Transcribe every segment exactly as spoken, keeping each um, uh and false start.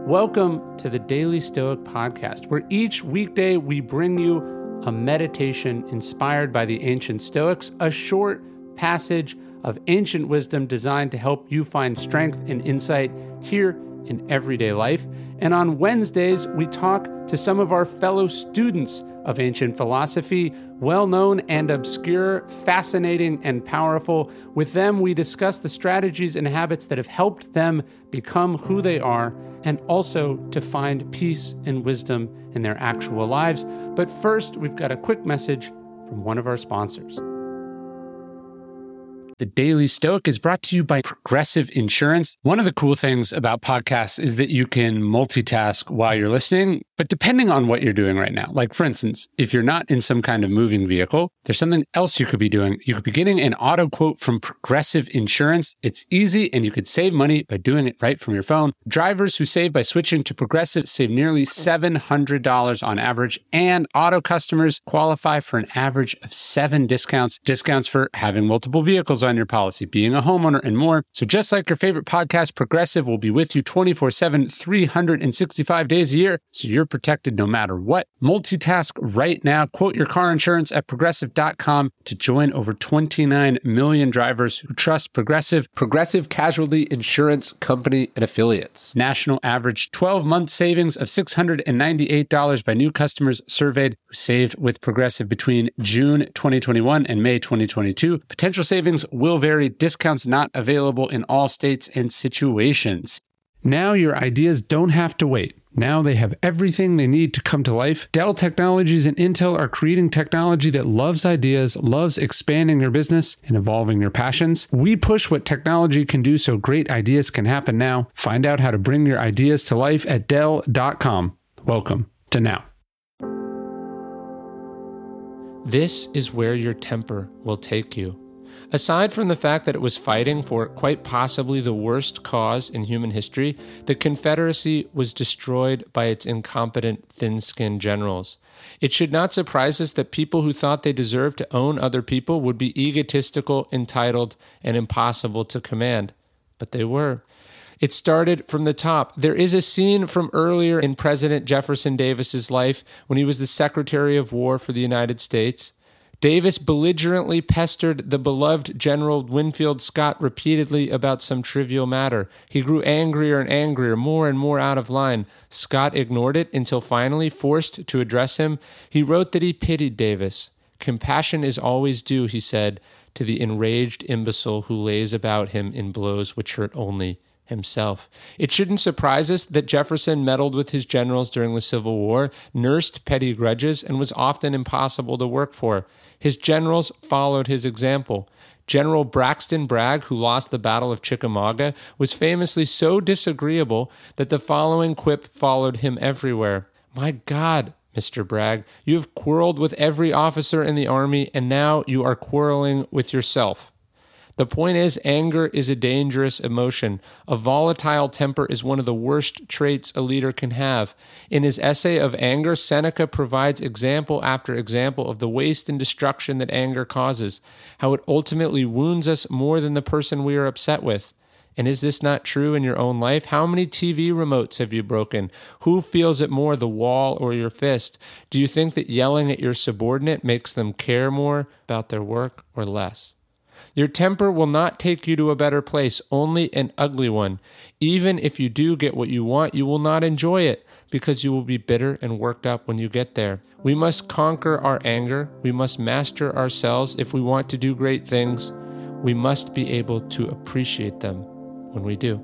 Welcome to the Daily Stoic Podcast, where each weekday we bring you a meditation inspired by the ancient Stoics, a short passage of ancient wisdom designed to help you find strength and insight here in everyday life. And on Wednesdays, we talk to some of our fellow students of ancient philosophy, well-known and obscure, fascinating and powerful. With them, we discuss the strategies and habits that have helped them become who they are, and also to find peace and wisdom in their actual lives. But first, we've got a quick message from one of our sponsors. The Daily Stoic is brought to you by Progressive Insurance. One of the cool things about podcasts is that you can multitask while you're listening, but depending on what you're doing right now. Like, for instance, if you're not in some kind of moving vehicle, there's something else you could be doing. You could be getting an auto quote from Progressive Insurance. It's easy, and you could save money by doing it right from your phone. Drivers who save by switching to Progressive save nearly seven hundred dollars on average, and auto customers qualify for an average of seven discounts. Discounts for having multiple vehicles on your policy, being a homeowner, and more. So just like your favorite podcast, Progressive will be with you twenty-four seven, three hundred sixty-five days a year, so you're protected no matter what. Multitask right now. Quote your car insurance at progressive dot com to join over twenty-nine million drivers who trust Progressive. Progressive Casualty Insurance Company and Affiliates. National average twelve-month savings of six hundred ninety-eight dollars by new customers surveyed who saved with Progressive between June twenty twenty-one and May twenty twenty-two. Potential savings will vary. Discounts not available in all states and situations. Now your ideas don't have to wait. Now they have everything they need to come to life. Dell Technologies and Intel are creating technology that loves ideas, loves expanding their business and evolving their passions. We push what technology can do so great ideas can happen now. Find out how to bring your ideas to life at dell dot com. Welcome to Now. This is where your temper will take you. Aside from the fact that it was fighting for quite possibly the worst cause in human history, the Confederacy was destroyed by its incompetent, thin-skinned generals. It should not surprise us that people who thought they deserved to own other people would be egotistical, entitled, and impossible to command. But they were. It started from the top. There is a scene from earlier in President Jefferson Davis's life when he was the Secretary of War for the United States. Davis belligerently pestered the beloved General Winfield Scott repeatedly about some trivial matter. He grew angrier and angrier, more and more out of line. Scott ignored it until finally, forced to address him, he wrote that he pitied Davis. "Compassion is always due," he said, "to the enraged imbecile who lays about him in blows which hurt only himself." It shouldn't surprise us that Jefferson meddled with his generals during the Civil War, nursed petty grudges, and was often impossible to work for. His generals followed his example. General Braxton Bragg, who lost the Battle of Chickamauga, was famously so disagreeable that the following quip followed him everywhere. "My God, Mister Bragg, you have quarreled with every officer in the army, and now you are quarreling with yourself." The point is, anger is a dangerous emotion. A volatile temper is one of the worst traits a leader can have. In his essay of anger, Seneca provides example after example of the waste and destruction that anger causes, how it ultimately wounds us more than the person we are upset with. And is this not true in your own life? How many T V remotes have you broken? Who feels it more, the wall or your fist? Do you think that yelling at your subordinate makes them care more about their work or less? Your temper will not take you to a better place, only an ugly one. Even if you do get what you want, you will not enjoy it because you will be bitter and worked up when you get there. We must conquer our anger. We must master ourselves if we want to do great things. We must be able to appreciate them when we do.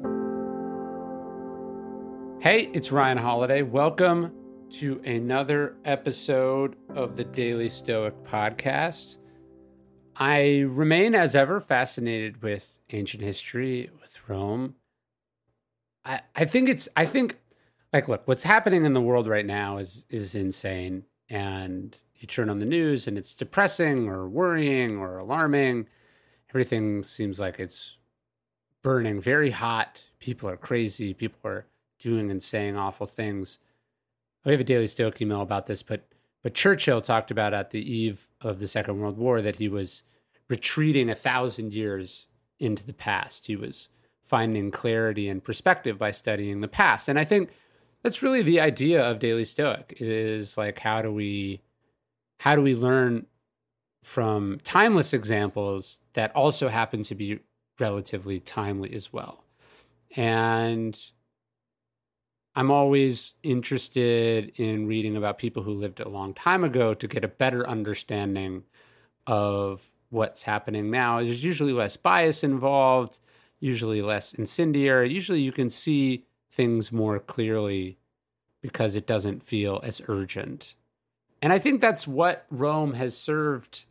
Hey, it's Ryan Holiday. Welcome to another episode of the Daily Stoic Podcast. I remain, as ever, fascinated with ancient history, with Rome. I, I think it's, I think, like, look, what's happening in the world right now is is insane. And you turn on the news and it's depressing or worrying or alarming. Everything seems like it's burning very hot. People are crazy. People are doing and saying awful things. We have a Daily Stoic email about this, but But Churchill talked about at the eve of the Second World War that he was retreating a thousand years into the past. He was finding clarity and perspective by studying the past. And I think That's really the idea of Daily Stoic. It is like, how do we, how do we learn from timeless examples that also happen to be relatively timely as well? And I'm always interested in reading about people who lived a long time ago to get a better understanding of what's happening now. There's usually less bias involved, usually less incendiary. Usually you can see things more clearly because it doesn't feel as urgent. And I think that's what Rome has served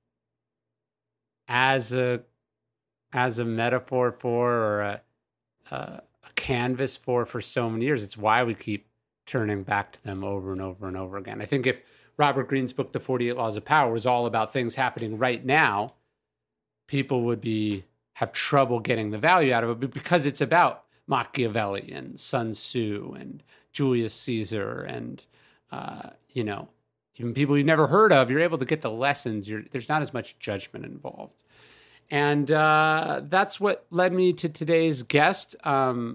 as a as a metaphor for, or a, a, a canvas for, for so many years. It's why we keep turning back to them over and over and over again. I think if Robert Greene's book, The forty-eight Laws of Power, was all about things happening right now, people would be have trouble getting the value out of it. But because it's about Machiavelli and Sun Tzu and Julius Caesar and, uh, you know, even people you've never heard of, you're able to get the lessons. You're, there's not as much judgment involved. And uh, that's what led me to today's guest. Um,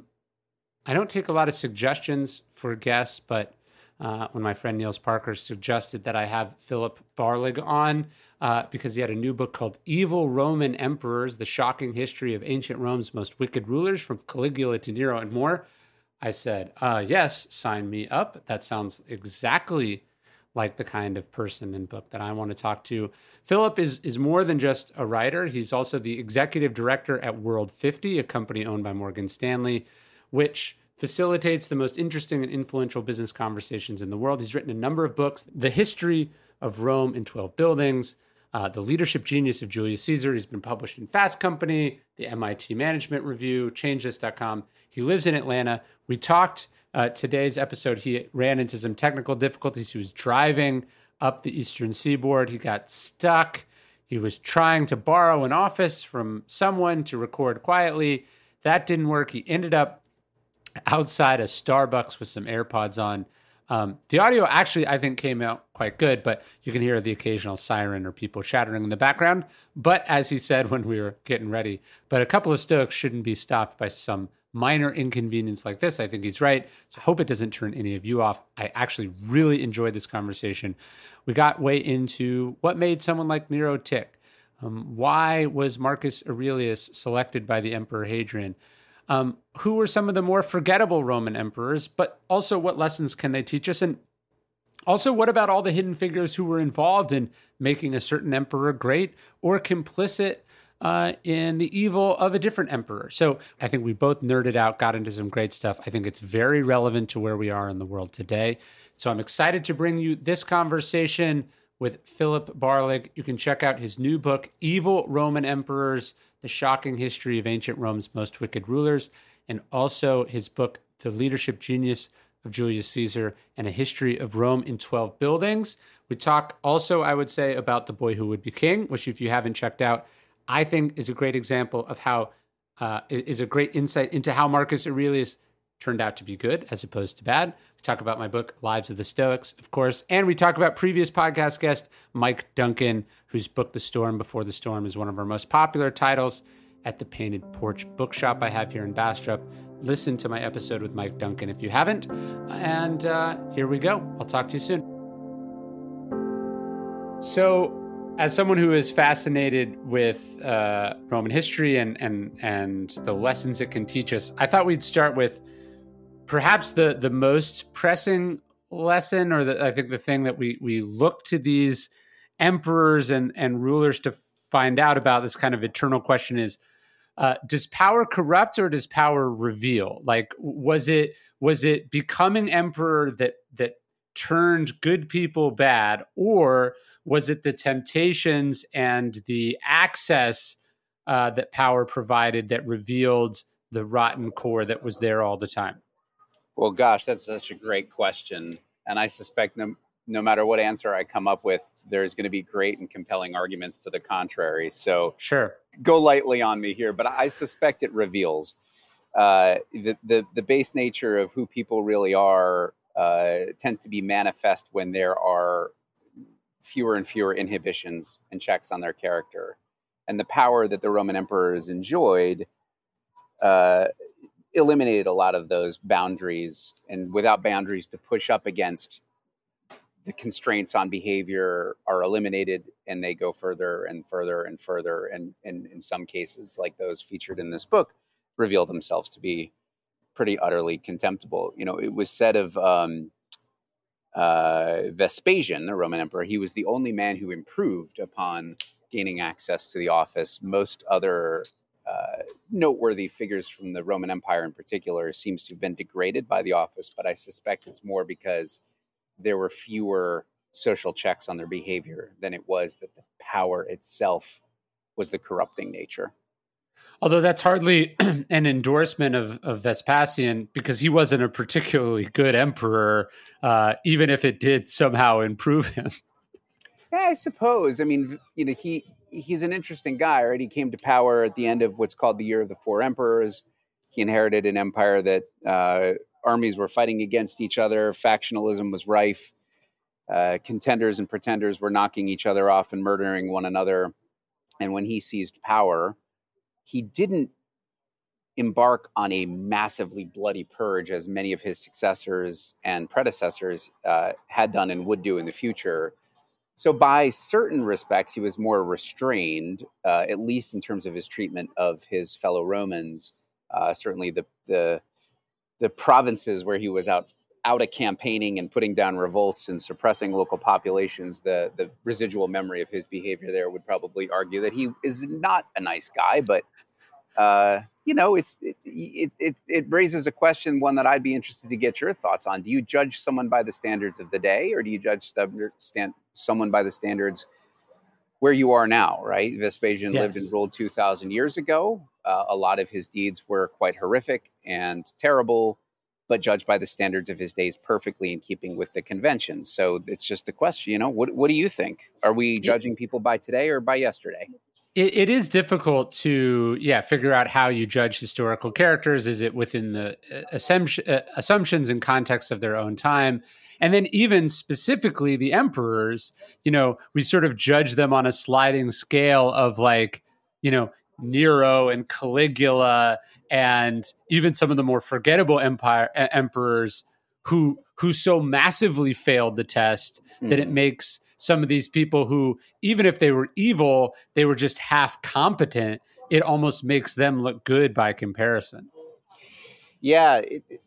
I don't take a lot of suggestions for guests, but uh, when my friend Niels Parker suggested that I have Philip Barlig on, uh, because he had a new book called Evil Roman Emperors, The Shocking History of Ancient Rome's Most Wicked Rulers, from Caligula to Nero and more, I said, uh, yes, sign me up. That sounds exactly like the kind of person and book that I want to talk to. Philip is is more than just a writer. He's also the executive director at World fifty, a company owned by Morgan Stanley, which facilitates the most interesting and influential business conversations in the world. He's written a number of books: The History of Rome in twelve Buildings, uh, The Leadership Genius of Julius Caesar. He's been published in Fast Company, the M I T Management Review, change this dot com. He lives in Atlanta. We talked uh, today's episode. He ran into some technical difficulties. He was driving up the Eastern Seaboard. He got stuck. He was trying to borrow an office from someone to record quietly. That didn't work. He ended up outside a Starbucks with some AirPods on. Um, the audio actually, I think, came out quite good, but you can hear the occasional siren or people chattering in the background. But as he said when we were getting ready, but a couple of Stoics shouldn't be stopped by some minor inconvenience like this. I think he's right. So I hope it doesn't turn any of you off. I actually really enjoyed this conversation. We got way into what made someone like Nero tick. Um, why was Marcus Aurelius selected by the Emperor Hadrian? Um, who were some of the more forgettable Roman emperors, but also what lessons can they teach us? And also, what about all the hidden figures who were involved in making a certain emperor great or complicit uh, in the evil of a different emperor? So I think we both nerded out, got into some great stuff. I think it's very relevant to where we are in the world today. So I'm excited to bring you this conversation with Philip Barlig. You can check out his new book, Evil Roman Emperors, The Shocking History of Ancient Rome's Most Wicked Rulers, and also his book, The Leadership Genius of Julius Caesar and a History of Rome in twelve Buildings. We talk also, I would say, about The Boy Who Would Be King, which if you haven't checked out, I think is a great example of how, uh, is a great insight into how Marcus Aurelius turned out to be good as opposed to bad. We talk about my book, Lives of the Stoics, of course, and we talk about previous podcast guest, Mike Duncan, whose book, The Storm Before the Storm, is one of our most popular titles at the Painted Porch Bookshop I have here in Bastrop. Listen to my episode with Mike Duncan if you haven't. And uh, here we go. I'll talk to you soon. So, as someone who is fascinated with uh, Roman history and, and, and the lessons it can teach us, I thought we'd start with perhaps the, the most pressing lesson, or the, I think the thing that we, we look to these emperors and, and rulers to find out about, this kind of eternal question is, uh, does power corrupt or does power reveal? Like, was it was it becoming emperor that that turned good people bad, or was it the temptations and the access uh, that power provided that revealed the rotten core that was there all the time? Well, gosh, that's such a great question. And I suspect no, no matter what answer I come up with, there's going to be great and compelling arguments to the contrary. So sure, go lightly on me here, but I suspect it reveals uh, the, the, the base nature of who people really are uh, tends to be manifest when there are fewer and fewer inhibitions and checks on their character. And the power that the Roman emperors enjoyed uh, eliminated a lot of those boundaries, and without boundaries to push up against, the constraints on behavior are eliminated, and they go further and further and further. And, and in some cases, like those featured in this book, reveal themselves to be pretty utterly contemptible. You know, it was said of um, uh, Vespasian, the Roman emperor, he was the only man who improved upon gaining access to the office. Most other uh, noteworthy figures from the Roman Empire in particular seems to have been degraded by the office, but I suspect it's more because there were fewer social checks on their behavior than it was that the power itself was the corrupting nature. Although that's hardly an endorsement of, of Vespasian, because he wasn't a particularly good emperor, uh, even if it did somehow improve him. Yeah, I suppose. I mean, you know, he he's an interesting guy, right? He came to power at the end of what's called the Year of the Four Emperors. He inherited an empire that uh, armies were fighting against each other. Factionalism was rife. Uh, contenders and pretenders were knocking each other off and murdering one another. And when he seized power, he didn't embark on a massively bloody purge as many of his successors and predecessors uh, had done and would do in the future. So by certain respects, he was more restrained, uh, at least in terms of his treatment of his fellow Romans. Uh, certainly the, the the provinces where he was out out of campaigning and putting down revolts and suppressing local populations, the, the residual memory of his behavior there would probably argue that he is not a nice guy. But, uh, you know, it, it, it, it, it raises a question, one that I'd be interested to get your thoughts on. Do you judge someone by the standards of the day, or do you judge stand, someone by the standards where you are now, right? Vespasian yes. lived and ruled two thousand years ago. Uh, a lot of his deeds were quite horrific and terrible, but judged by the standards of his days, perfectly in keeping with the conventions. So it's just a question, you know, what what do you think? Are we judging people by today or by yesterday? It, it is difficult to, yeah, figure out how you judge historical characters. Is it within the assumption, uh, assumptions and context of their own time? And then even specifically the emperors, you know, we sort of judge them on a sliding scale of like, you know, Nero and Caligula, and even some of the more forgettable empire uh, emperors who who so massively failed the test mm-hmm. that it makes some of these people who, even if they were evil, they were just half competent. It almost makes them look good by comparison. Yeah, it, it,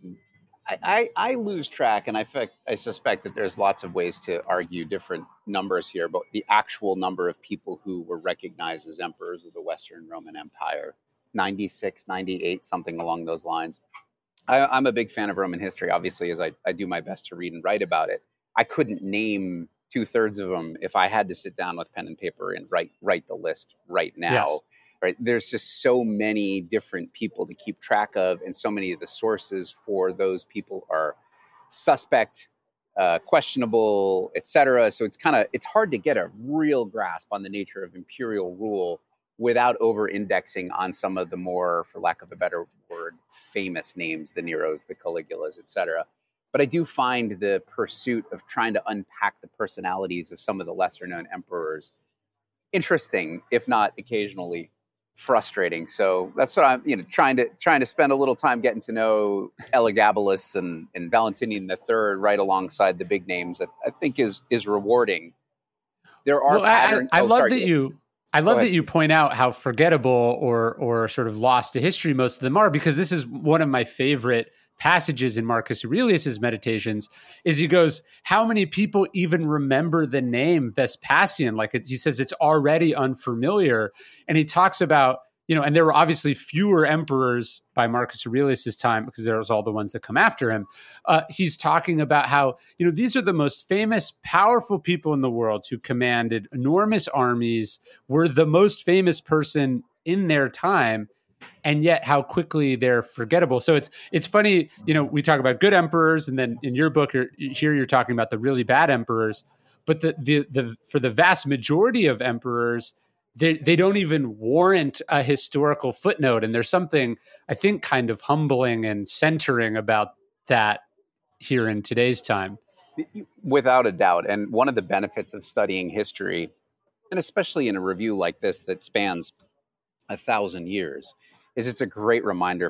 I, I lose track, and I, I suspect that there's lots of ways to argue different numbers here, but the actual number of people who were recognized as emperors of the Western Roman Empire, ninety-six, ninety-eight, something along those lines. I, I'm a big fan of Roman history, obviously, as I, I do my best to read and write about it. I couldn't name two-thirds of them if I had to sit down with pen and paper and write write the list right now. Yes. Right? There's just so many different people to keep track of, and so many of the sources for those people are suspect, uh, questionable, et cetera. So it's kind of it's hard to get a real grasp on the nature of imperial rule without over-indexing on some of the more, for lack of a better word, famous names, the Neros, the Caligulas, et cetera. But I do find the pursuit of trying to unpack the personalities of some of the lesser-known emperors interesting, if not occasionally frustrating. So that's what I'm, you know, trying to trying to spend a little time getting to know Elagabalus and, and Valentinian the Third right alongside the big names. I, I think is is rewarding. There are. Well, patterns. I, I, I oh, love sorry. that you. I love that you point out how forgettable or or sort of lost to history most of them are, because this is one of my favorite passages in Marcus Aurelius's Meditations. Is he goes, how many people even remember the name Vespasian? Like it, he says, it's already unfamiliar. And he talks about, you know, and there were obviously fewer emperors by Marcus Aurelius's time because there was all the ones that come after him. Uh, he's talking about how, you know, these are the most famous, powerful people in the world who commanded enormous armies, were the most famous person in their time, and yet how quickly they're forgettable. So it's it's funny, you know, we talk about good emperors, and then in your book, you're, here you're talking about the really bad emperors. But the the the for the vast majority of emperors, they they don't even warrant a historical footnote. And there's something, I think, kind of humbling and centering about that here in today's time. Without a doubt. And one of the benefits of studying history, and especially in a review like this that spans a thousand years, is it's a great reminder f-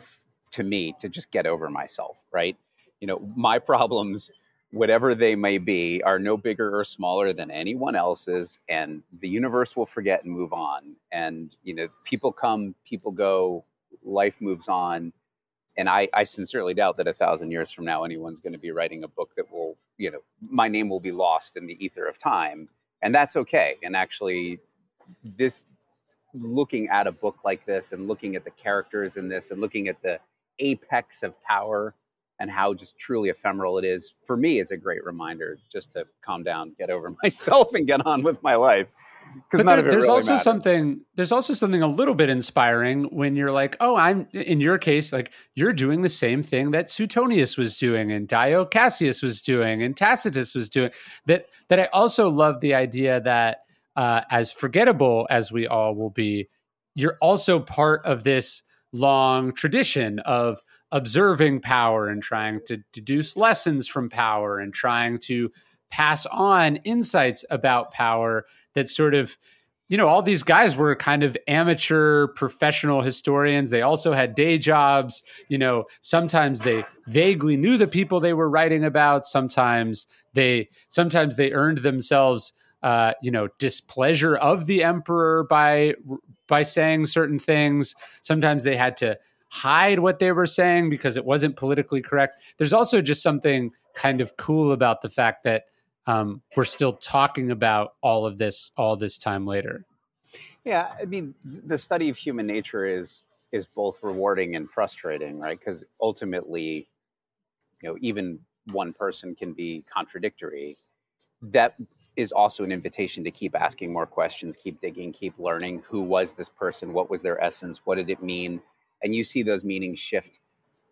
to me to just get over myself, right? You know, my problems, whatever they may be, are no bigger or smaller than anyone else's, and the universe will forget and move on. And, you know, people come, people go, life moves on. And I, I sincerely doubt that a thousand years from now, anyone's going to be writing a book that will, you know, my name will be lost in the ether of time. And that's okay. And actually, this, looking at a book like this and looking at the characters in this and looking at the apex of power and how just truly ephemeral it is, for me, is a great reminder just to calm down, get over myself, and get on with my life. But there, there's really also matters. something. There's also something a little bit inspiring when you're like, oh, I'm in your case, like you're doing the same thing that Suetonius was doing, and Dio Cassius was doing, and Tacitus was doing. That that I also love the idea that uh, as forgettable as we all will be, you're also part of this long tradition of observing power and trying to deduce lessons from power and trying to pass on insights about power. That sort of, you know, all these guys were kind of amateur professional historians. They also had day jobs. You know, sometimes they vaguely knew the people they were writing about. Sometimes they, sometimes they earned themselves, uh, you know, displeasure of the emperor by, by saying certain things. Sometimes they had to hide what they were saying because it wasn't politically correct. There's also just something kind of cool about the fact that Um, we're still talking about all of this, all this time later. Yeah, I mean, the study of human nature is is both rewarding and frustrating, right? Because ultimately, you know, even one person can be contradictory. That is also an invitation to keep asking more questions, keep digging, keep learning. Who was this person? What was their essence? What did it mean? And you see those meanings shift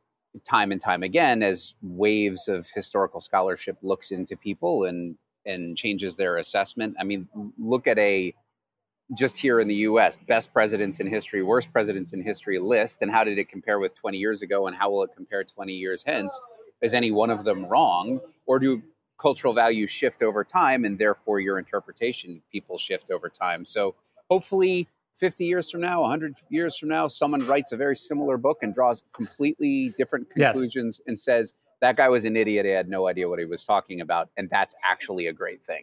time and time again as waves of historical scholarship looks into people and and changes their assessment. I mean, look at a, just here in the U S, best presidents in history, worst presidents in history list, and how did it compare with twenty years ago, and how will it compare twenty years hence? Is any one of them wrong, or do cultural values shift over time, and therefore your interpretation, people shift over time? So hopefully fifty years from now, one hundred years from now, someone writes a very similar book and draws completely different conclusions, yes, and says, that guy was an idiot, he had no idea what he was talking about. And that's actually a great thing.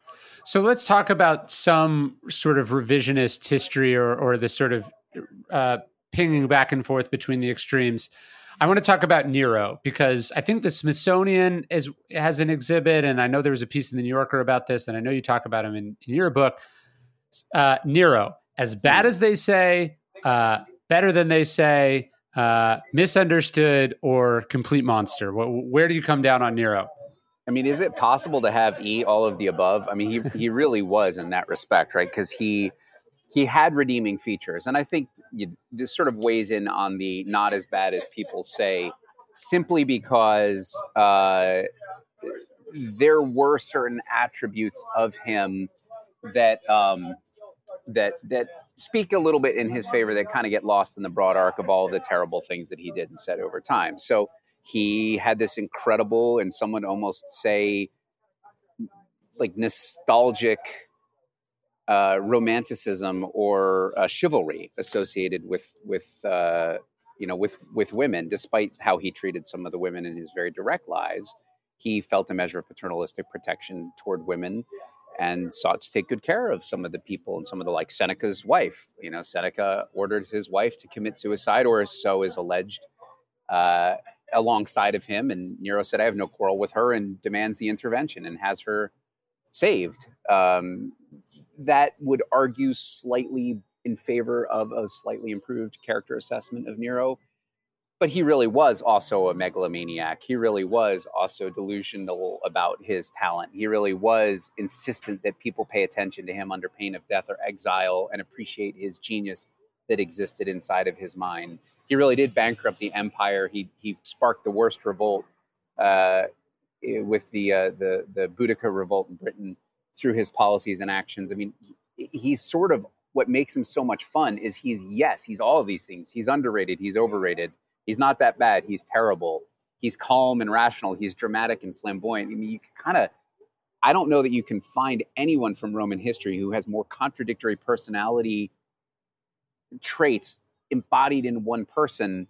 So let's talk about some sort of revisionist history, or, or the sort of uh, pinging back and forth between the extremes. I want to talk about Nero, because I think the Smithsonian is, has an exhibit, and I know there was a piece in the New Yorker about this, and I know you talk about him in, in your book. Uh, Nero, as bad as they say, uh, better than they say, uh, misunderstood, or complete monster. Where do you come down on Nero? I mean, is it possible to have E all of the above? I mean, he he really was in that respect, right? Because he he had redeeming features. And I think you, this sort of weighs in on the not as bad as people say, simply because uh, there were certain attributes of him that um, that that speak a little bit in his favor, that kind of get lost in the broad arc of all the terrible things that he did and said over time. So he had this incredible, and some would almost say like nostalgic uh, romanticism or uh, chivalry associated with with uh, you know with with women. Despite how he treated some of the women in his very direct lives, he felt a measure of paternalistic protection toward women, and sought to take good care of some of the people, and some of the, like Seneca's wife. You know, Seneca ordered his wife to commit suicide, or so is alleged, uh, alongside of him. And Nero said, I have no quarrel with her, and demands the intervention and has her saved. Um, that would argue slightly in favor of a slightly improved character assessment of Nero. But he really was also a megalomaniac. He really was also delusional about his talent. He really was insistent that people pay attention to him under pain of death or exile, and appreciate his genius that existed inside of his mind. He really did bankrupt the empire. He he sparked the worst revolt uh, with the, uh, the the Boudica revolt in Britain through his policies and actions. I mean, he, he's sort of, what makes him so much fun is he's, yes, he's all of these things. He's underrated. He's overrated. He's not that bad. He's terrible. He's calm and rational. He's dramatic and flamboyant. I mean, you kind of, I don't know that you can find anyone from Roman history who has more contradictory personality traits embodied in one person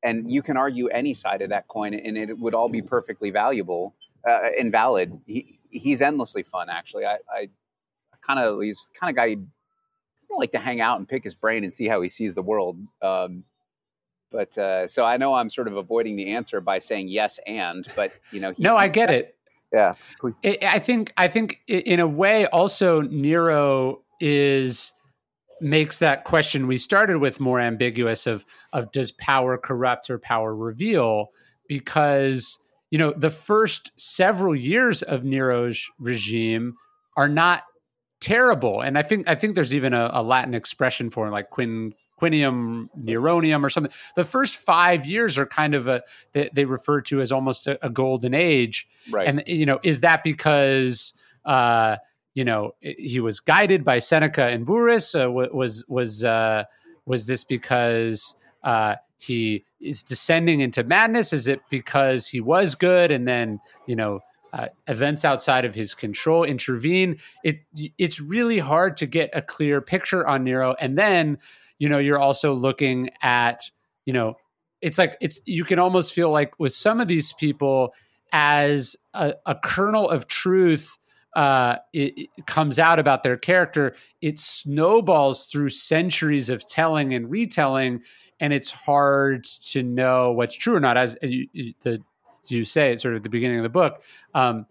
and you can argue any side of that coin, and it would all be perfectly valuable uh, and valid. He, he's endlessly fun, actually. I, I kind of he's the kind of guy you'd like to hang out and pick his brain and see how he sees the world. Um, but uh, so I know I'm sort of avoiding the answer by saying yes and, but you know, he, no, I get it. Yeah, please. I think I think in a way also Nero is makes that question we started with more ambiguous of of does power corrupt or power reveal, because you know the first several years of Nero's regime are not terrible, and I think I think there's even a, a Latin expression for it, like quin quinium neronium or something. The first five years are kind of a they, they refer to as almost a, a golden age, right? And you know, is that because uh, you know he was guided by Seneca and Burrus? Uh, was was uh, was this because uh, he is descending into madness? Is it because he was good and then you know uh, events outside of his control intervene? It it's really hard to get a clear picture on Nero, and then. You know, you're also looking at, you know, it's like it's you can almost feel like with some of these people as a, a kernel of truth uh, it, it comes out about their character, it snowballs through centuries of telling and retelling, and it's hard to know what's true or not. As you, the, as you say, it's sort of at the beginning of the book, um,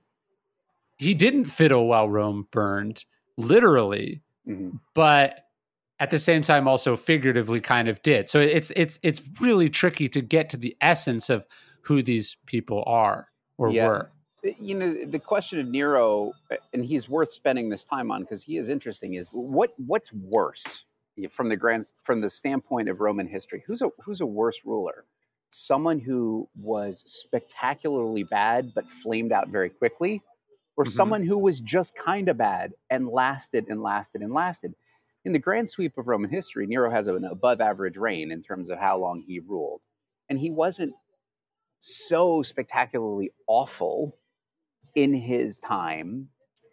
he didn't fiddle while Rome burned, literally, mm-hmm. but at the same time, also figuratively kind of did. So it's it's it's really tricky to get to the essence of who these people are or yeah. were. You know, the question of Nero, and he's worth spending this time on because he is interesting, is what what's worse from the grand from the standpoint of Roman history? Who's a who's a worse ruler? Someone who was spectacularly bad but flamed out very quickly, or mm-hmm. someone who was just kind of bad and lasted and lasted and lasted? In the grand sweep of Roman history, Nero has an above average reign in terms of how long he ruled. And he wasn't so spectacularly awful in his time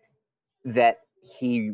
that he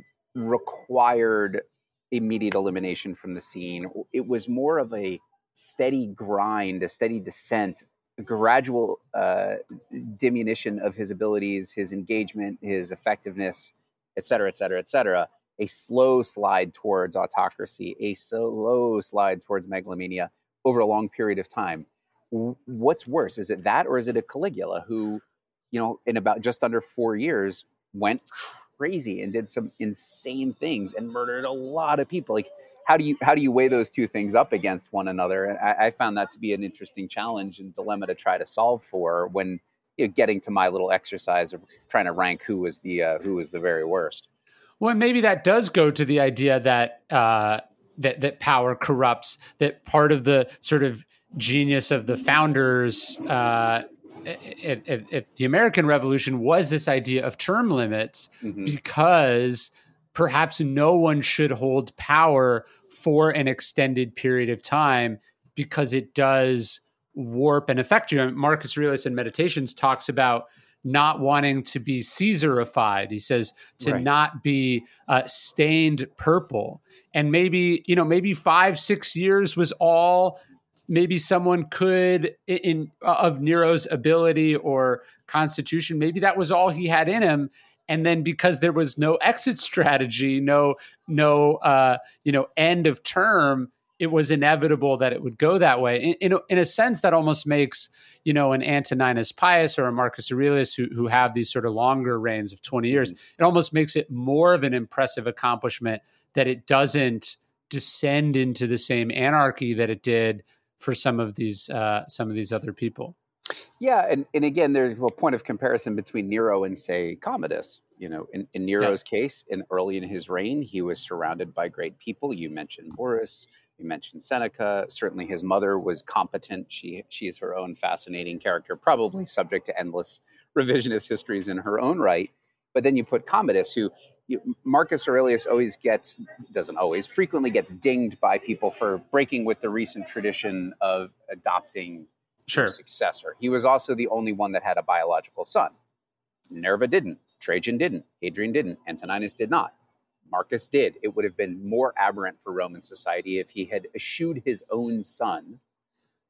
required immediate elimination from the scene. It was more of a steady grind, a steady descent, a gradual uh, diminution of his abilities, his engagement, his effectiveness, et cetera, et cetera, et cetera. A slow slide towards autocracy, a slow slide towards megalomania over a long period of time. What's worse? Is it that, or is it a Caligula who, you know, in about just under four years went crazy and did some insane things and murdered a lot of people? Like, how do you how do you weigh those two things up against one another? And I, I found that to be an interesting challenge and dilemma to try to solve for when you know, getting to my little exercise of trying to rank who was the uh, who was the very worst. Well, maybe that does go to the idea that uh, that that power corrupts. That part of the sort of genius of the founders uh, at, at, at the American Revolution was this idea of term limits, mm-hmm. because perhaps no one should hold power for an extended period of time because it does warp and affect you. Marcus Aurelius in Meditations talks about not wanting to be Caesarified. He says to right. not be uh, stained purple. And maybe, you know, maybe five, six years was all maybe someone could in, in of Nero's ability or constitution. Maybe that was all he had in him. And then because there was no exit strategy, no, no, uh, you know, end of term, it was inevitable that it would go that way. In, in, a, in a sense, that almost makes, you know, an Antoninus Pius or a Marcus Aurelius who, who have these sort of longer reigns of twenty years, mm-hmm. it almost makes it more of an impressive accomplishment that it doesn't descend into the same anarchy that it did for some of these uh, some of these other people. Yeah, and, and again, there's a point of comparison between Nero and, say, Commodus. You know, in, in Nero's yes. case, in early in his reign, he was surrounded by great people. You mentioned Burrus, you mentioned Seneca. Certainly his mother was competent. She she is her own fascinating character, probably subject to endless revisionist histories in her own right. But then you put Commodus, who you, Marcus Aurelius always gets, doesn't always, frequently gets dinged by people for breaking with the recent tradition of adopting Sure. successor. He was also the only one that had a biological son. Nerva didn't. Trajan didn't. Hadrian didn't. Antoninus did not. Marcus did. It would have been more aberrant for Roman society if he had eschewed his own son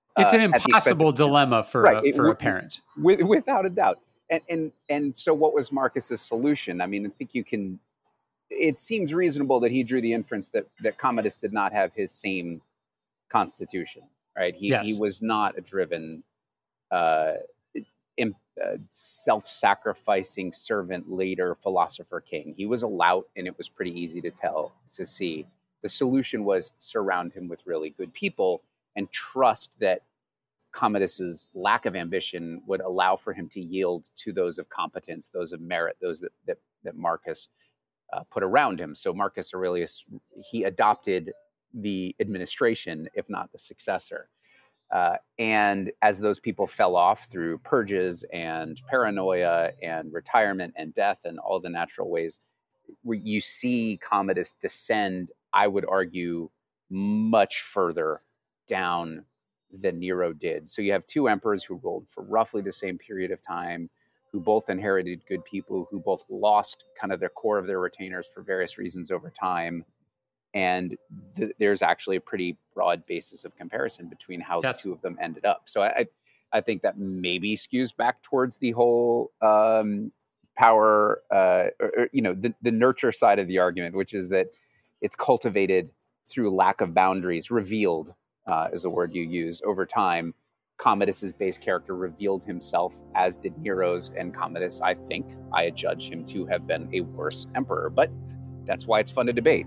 It's an uh, impossible dilemma for right, a, it, for w- a parent. with, without a doubt. And and and so, what was Marcus's solution? I mean, I think you can. It seems reasonable that he drew the inference that that Commodus did not have his same constitution, right? He Yes. he was not a driven, uh, imp, uh, self-sacrificing servant, later philosopher king. He was a lout, and it was pretty easy to tell to see. The solution was surround him with really good people and trust that Commodus's lack of ambition would allow for him to yield to those of competence, those of merit, those that that, that Marcus uh, put around him. So Marcus Aurelius, he adopted the administration, if not the successor. Uh, and as those people fell off through purges and paranoia and retirement and death and all the natural ways, where you see Commodus descend, I would argue, much further down than Nero did. So you have two emperors who ruled for roughly the same period of time, who both inherited good people, who both lost kind of their core of their retainers for various reasons over time. And th- there's actually a pretty broad basis of comparison between how yes. the two of them ended up. So I, I think that maybe skews back towards the whole um, power, uh, or, or, you know, the, the nurture side of the argument, which is that it's cultivated through lack of boundaries, revealed uh, is the word you use, over time. Commodus's base character revealed himself, as did Nero's, and Commodus, I think, I judge him to have been a worse emperor. But that's why it's fun to debate.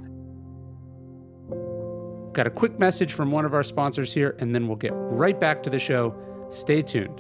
Got a quick message from one of our sponsors here, and then we'll get right back to the show. Stay tuned.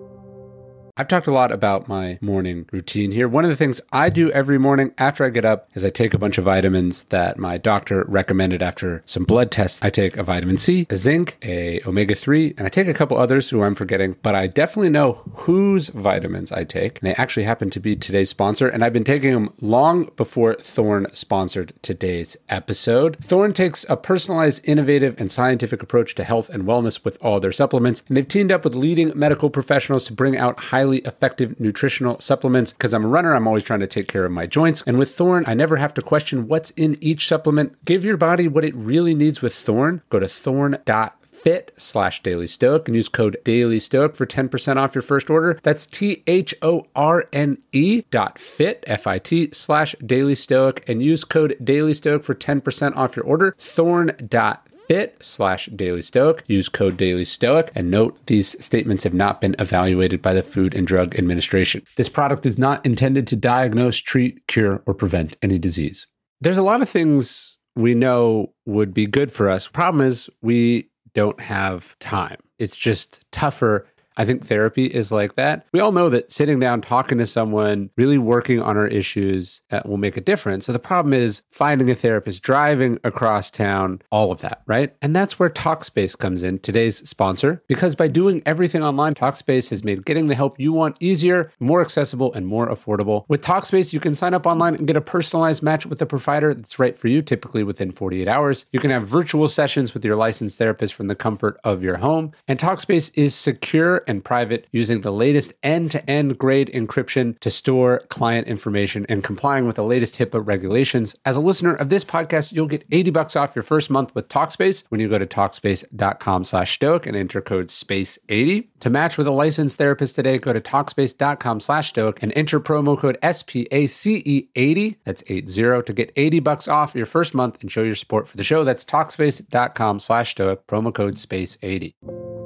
I've talked a lot about my morning routine here. One of the things I do every morning after I get up is I take a bunch of vitamins that my doctor recommended after some blood tests. I take a vitamin C, a zinc, a omega three, and I take a couple others who I'm forgetting, but I definitely know whose vitamins I take. And they actually happen to be today's sponsor, and I've been taking them long before Thorne sponsored today's episode. Thorne takes a personalized, innovative, and scientific approach to health and wellness with all their supplements, and they've teamed up with leading medical professionals to bring out highly effective nutritional supplements. Because I'm a runner, I'm always trying to take care of my joints. And with Thorne, I never have to question what's in each supplement. Give your body what it really needs with Thorne. Go to thorne dot fit slash Daily Stoic and use code Daily Stoic for ten percent off your first order. That's T H O R N E dot fit, F I T, slash Daily Stoic, and use code Daily Stoic for ten percent off your order. thorne dot fit slash Daily Stoic. Use code Daily Stoic, and note these statements have not been evaluated by the Food and Drug Administration. This product is not intended to diagnose, treat, cure, or prevent any disease. There's a lot of things we know would be good for us. Problem is, we don't have time. It's just tougher. I think therapy is like that. We all know that sitting down, talking to someone, really working on our issues uh, will make a difference. So the problem is finding a therapist, driving across town, all of that, right? And that's where Talkspace comes in, today's sponsor, because by doing everything online, Talkspace has made getting the help you want easier, more accessible, and more affordable. With Talkspace, you can sign up online and get a personalized match with a provider that's right for you, typically within forty-eight hours. You can have virtual sessions with your licensed therapist from the comfort of your home. And Talkspace is secure and private, using the latest end-to-end grade encryption to store client information and complying with the latest HIPAA regulations. As a listener of this podcast, you'll get eighty bucks off your first month with Talkspace when you go to Talkspace.com slash Stoic and enter code space eighty. To match with a licensed therapist today, go to Talkspace.com slash Stoic and enter promo code S P A C E eighty, that's eighty, to get eighty bucks off your first month and show your support for the show. That's Talkspace.com slash Stoic, promo code space eighty.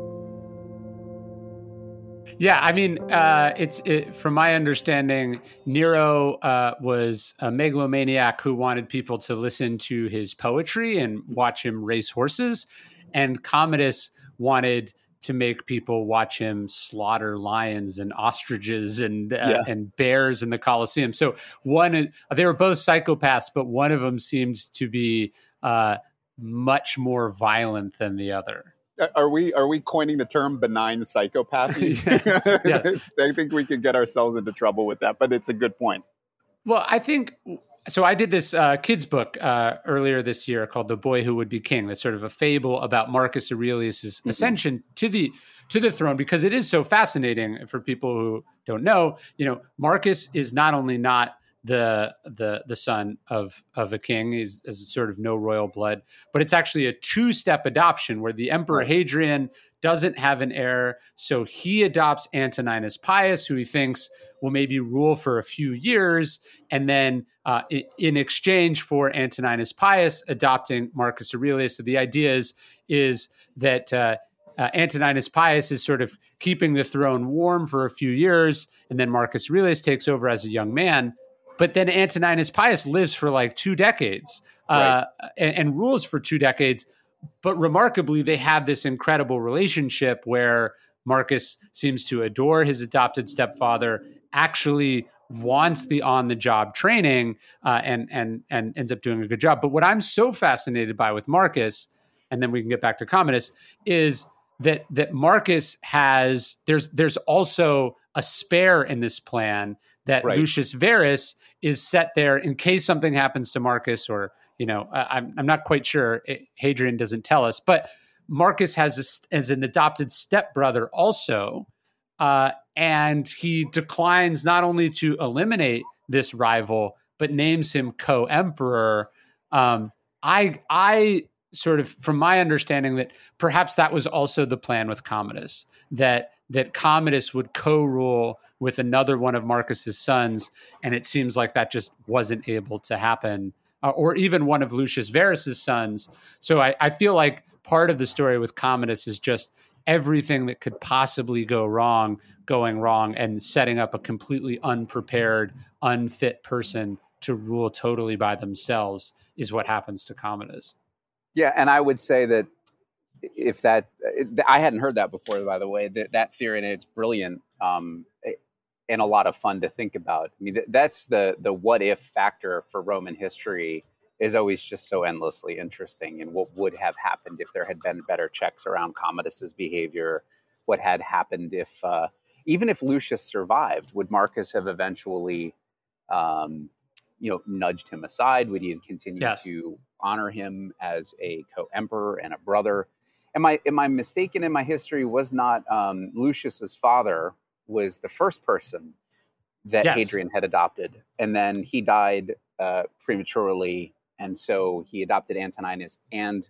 Yeah, I mean, uh, it's it, from my understanding, Nero uh, was a megalomaniac who wanted people to listen to his poetry and watch him race horses, and Commodus wanted to make people watch him slaughter lions and ostriches and uh, yeah. and bears in the Colosseum. So one, they were both psychopaths, but one of them seems to be uh, much more violent than the other. Are we are we coining the term benign psychopathy? yes, yes. I think we could get ourselves into trouble with that, but it's a good point. Well, I think so. I did this uh, kids book uh, earlier this year called "The Boy Who Would Be King." That's sort of a fable about Marcus Aurelius's mm-hmm. ascension to the to the throne, because it is so fascinating for people who don't know. You know, Marcus is not only not the the the son of of a king. He's is sort of no royal blood, but it's actually a two-step adoption where the Emperor Right. Hadrian doesn't have an heir, so he adopts Antoninus Pius, who he thinks will maybe rule for a few years, and then uh, in, in exchange for Antoninus Pius adopting Marcus Aurelius. So the idea is is that uh, uh, Antoninus Pius is sort of keeping the throne warm for a few years, and then Marcus Aurelius takes over as a young man. But then Antoninus Pius lives for like two decades uh, right. and, and rules for two decades. But remarkably, they have this incredible relationship where Marcus seems to adore his adopted stepfather, actually wants the on-the-job training, uh, and and and ends up doing a good job. But what I'm so fascinated by with Marcus, and then we can get back to Commodus, is that that Marcus has there's there's also a spare in this plan that right. Lucius Verus is set there in case something happens to Marcus, or you know, I'm I'm not quite sure. Hadrian doesn't tell us, but Marcus has a, as an adopted stepbrother also, uh, and he declines not only to eliminate this rival, but names him co-emperor. Um, I I sort of, from my understanding, that perhaps that was also the plan with Commodus, that that Commodus would co-rule with another one of Marcus's sons, and it seems like that just wasn't able to happen, uh, or even one of Lucius Verus's sons. So I, I feel like part of the story with Commodus is just everything that could possibly go wrong, going wrong, and setting up a completely unprepared, unfit person to rule totally by themselves is what happens to Commodus. Yeah, and I would say that if that, I hadn't heard that before, by the way, that, that theory, and it's brilliant. Um, and a lot of fun to think about. I mean, that's the the what if factor for Roman history is always just so endlessly interesting. And what would have happened if there had been better checks around Commodus's behavior? What had happened if, uh, even if Lucius survived, would Marcus have eventually, um, you know, nudged him aside? Would he have continued yes. to honor him as a co-emperor and a brother? Am I am I mistaken in my history? Was not um, Lucius's father was the first person that yes. Hadrian had adopted, and then he died uh, prematurely, and so he adopted Antoninus and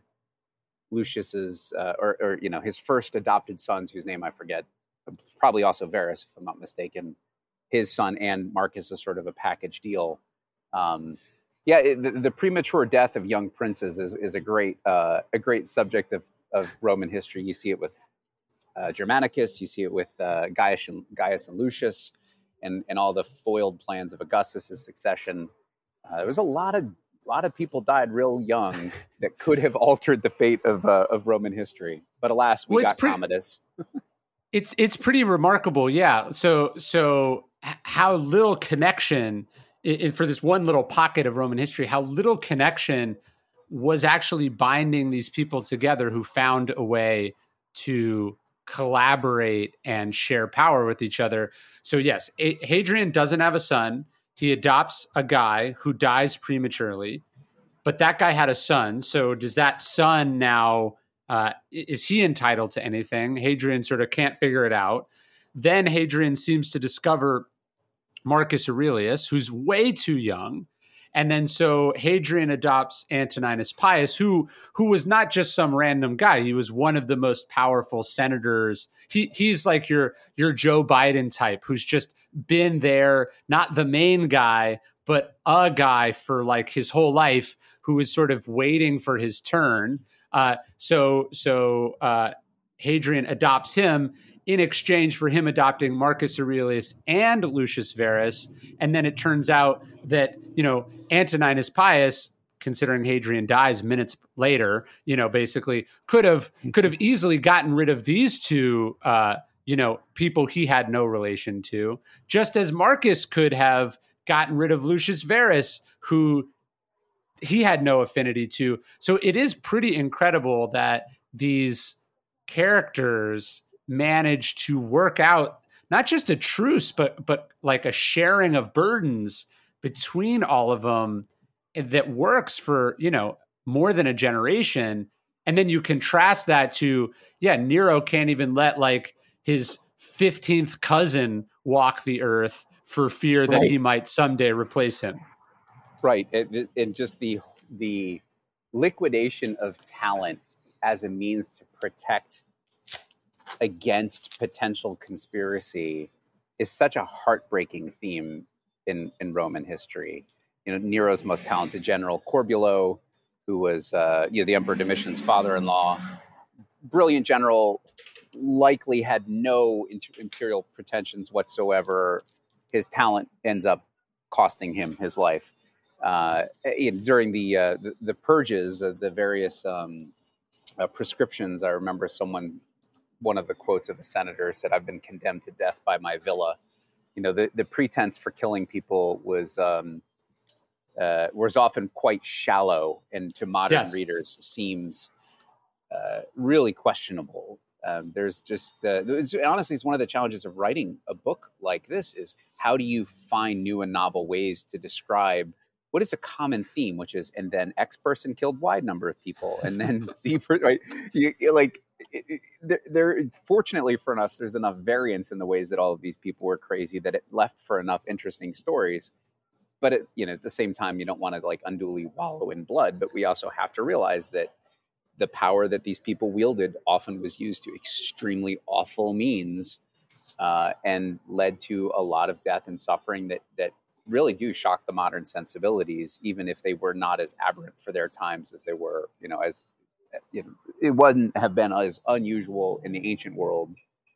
Lucius's, uh, or, or you know, his first adopted sons, whose name I forget, probably also Verus, if I'm not mistaken. His son and Marcus is sort of a package deal. Um, yeah, it, the, the premature death of young princes is is a great uh, a great subject of of Roman history. You see it with Uh, Germanicus, you see it with uh, Gaius, and, Gaius and Lucius, and, and all the foiled plans of Augustus's succession. Uh, there was a lot of lot of people died real young that could have altered the fate of uh, of Roman history. But alas, we well, got pre- Commodus. it's it's pretty remarkable, yeah. So so how little connection in, for this one little pocket of Roman history, how little connection was actually binding these people together who found a way to collaborate and share power with each other. So yes, A- Hadrian doesn't have a son. He adopts a guy who dies prematurely, but that guy had a son. So does that son now, uh, is he entitled to anything? Hadrian sort of can't figure it out. Then Hadrian seems to discover Marcus Aurelius, who's way too young. And then so Hadrian adopts Antoninus Pius, who who was not just some random guy. He was one of the most powerful senators. He he's like your your Joe Biden type, who's just been there, not the main guy, but a guy for like his whole life, who is sort of waiting for his turn. Uh, so so uh, Hadrian adopts him in exchange for him adopting Marcus Aurelius and Lucius Verus. And then it turns out that, you know, Antoninus Pius, considering Hadrian dies minutes later, you know, basically could have could have easily gotten rid of these two, uh, you know, people he had no relation to, just as Marcus could have gotten rid of Lucius Verus, who he had no affinity to. So it is pretty incredible that these characters managed to work out not just a truce, but but like a sharing of burdens between all of them that works for, you know, more than a generation. And then you contrast that to, yeah, Nero can't even let like his fifteenth cousin walk the earth for fear that Right. he might someday replace him. Right. And, and just the the liquidation of talent as a means to protect against potential conspiracy is such a heartbreaking theme in, in Roman history. You know, Nero's most talented general, Corbulo, who was uh, you know the Emperor Domitian's father-in-law, brilliant general, likely had no imperial pretensions whatsoever. His talent ends up costing him his life. Uh, during the, uh, the the purges of the various um, uh, prescriptions, I remember someone, one of the quotes of a senator said, "I've been condemned to death by my villa." You know, the, the pretense for killing people was um, uh, was often quite shallow, and to modern Yes. readers seems uh, really questionable. Um, there's just uh, it's, honestly, it's one of the challenges of writing a book like this is how do you find new and novel ways to describe what is a common theme, which is, and then X person killed Y number of people, and then Z, per, right? You, you, like, it, it, there, there, fortunately for us, there's enough variance in the ways that all of these people were crazy that it left for enough interesting stories. But it, you know, at the same time, you don't want to like unduly wallow in blood. But we also have to realize that the power that these people wielded often was used to extremely awful means, uh, and led to a lot of death and suffering that that. really do shock the modern sensibilities, even if they were not as aberrant for their times as they were, you know, as you know, it wouldn't have been as unusual in the ancient world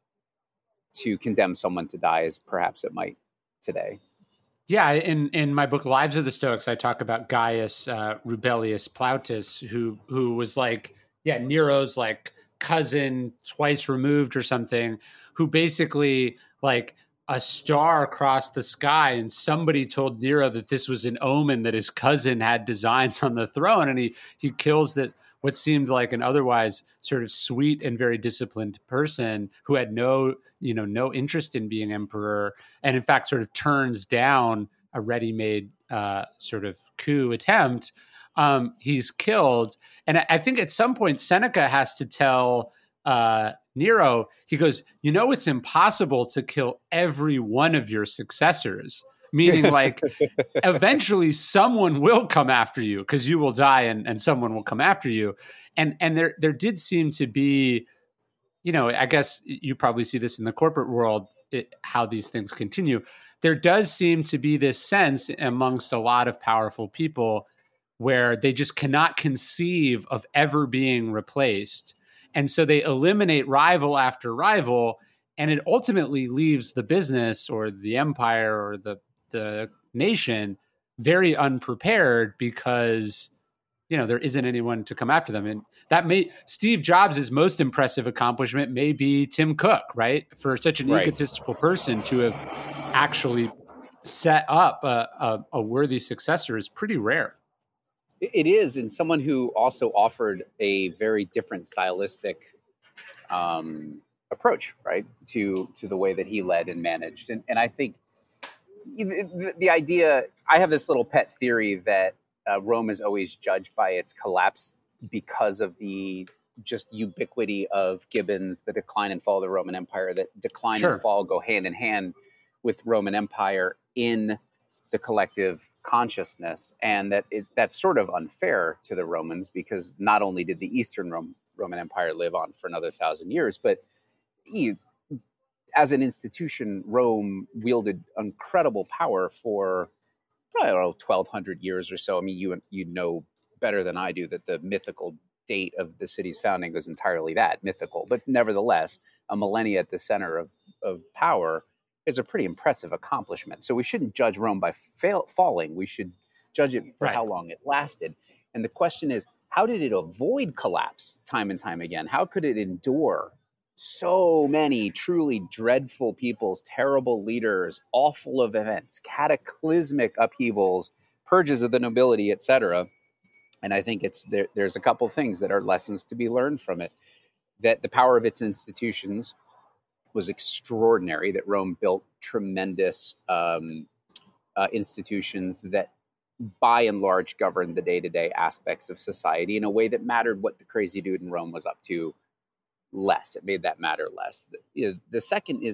to condemn someone to die as perhaps it might today. Yeah, in, in my book Lives of the Stoics, I talk about Gaius uh, Rubellius Plautus, who who was like, yeah, Nero's like cousin twice removed or something, who basically like a star crossed the sky and somebody told Nero that this was an omen that his cousin had designs on the throne, and he he kills that what seemed like an otherwise sort of sweet and very disciplined person who had no, you know, no interest in being emperor, and in fact sort of turns down a ready-made uh, sort of coup attempt. Um, he's killed. And I, I think at some point Seneca has to tell uh, Nero, he goes, you know, it's impossible to kill every one of your successors, meaning like eventually someone will come after you because you will die and, and someone will come after you. And and there there did seem to be, you know, I guess you probably see this in the corporate world, it, how these things continue. There does seem to be this sense amongst a lot of powerful people where they just cannot conceive of ever being replaced. And so they eliminate rival after rival, and it ultimately leaves the business or the empire or the, the nation very unprepared because, you know, there isn't anyone to come after them. And that may, Steve Jobs' most impressive accomplishment may be Tim Cook, right? For such an Right. egotistical person to have actually set up a, a, a worthy successor is pretty rare. It is, and someone who also offered a very different stylistic um, approach, right, to to the way that he led and managed. And and I think the, the idea, I have this little pet theory that uh, Rome is always judged by its collapse because of the just ubiquity of Gibbon's The Decline and Fall of the Roman Empire, that decline Sure. and fall go hand in hand with Roman Empire in the collective consciousness, and that it, that's sort of unfair to the Romans because not only did the Eastern Rome, Roman Empire live on for another thousand years, but you, as an institution, Rome wielded incredible power for I don't know twelve hundred years or so. I mean, you you know better than I do that the mythical date of the city's founding was entirely that mythical, but nevertheless, a millennia at the center of of power is a pretty impressive accomplishment. So we shouldn't judge Rome by fail, falling. We should judge it for Right. how long it lasted. And the question is, how did it avoid collapse time and time again? How could it endure so many truly dreadful peoples, terrible leaders, awful events, cataclysmic upheavals, purges of the nobility, et cetera? And I think it's there, there's a couple things that are lessons to be learned from it. That the power of its institutions was extraordinary, that Rome built tremendous um, uh, institutions that by and large governed the day-to-day aspects of society in a way that mattered what the crazy dude in Rome was up to less. It made that matter less. The, you know, the second is that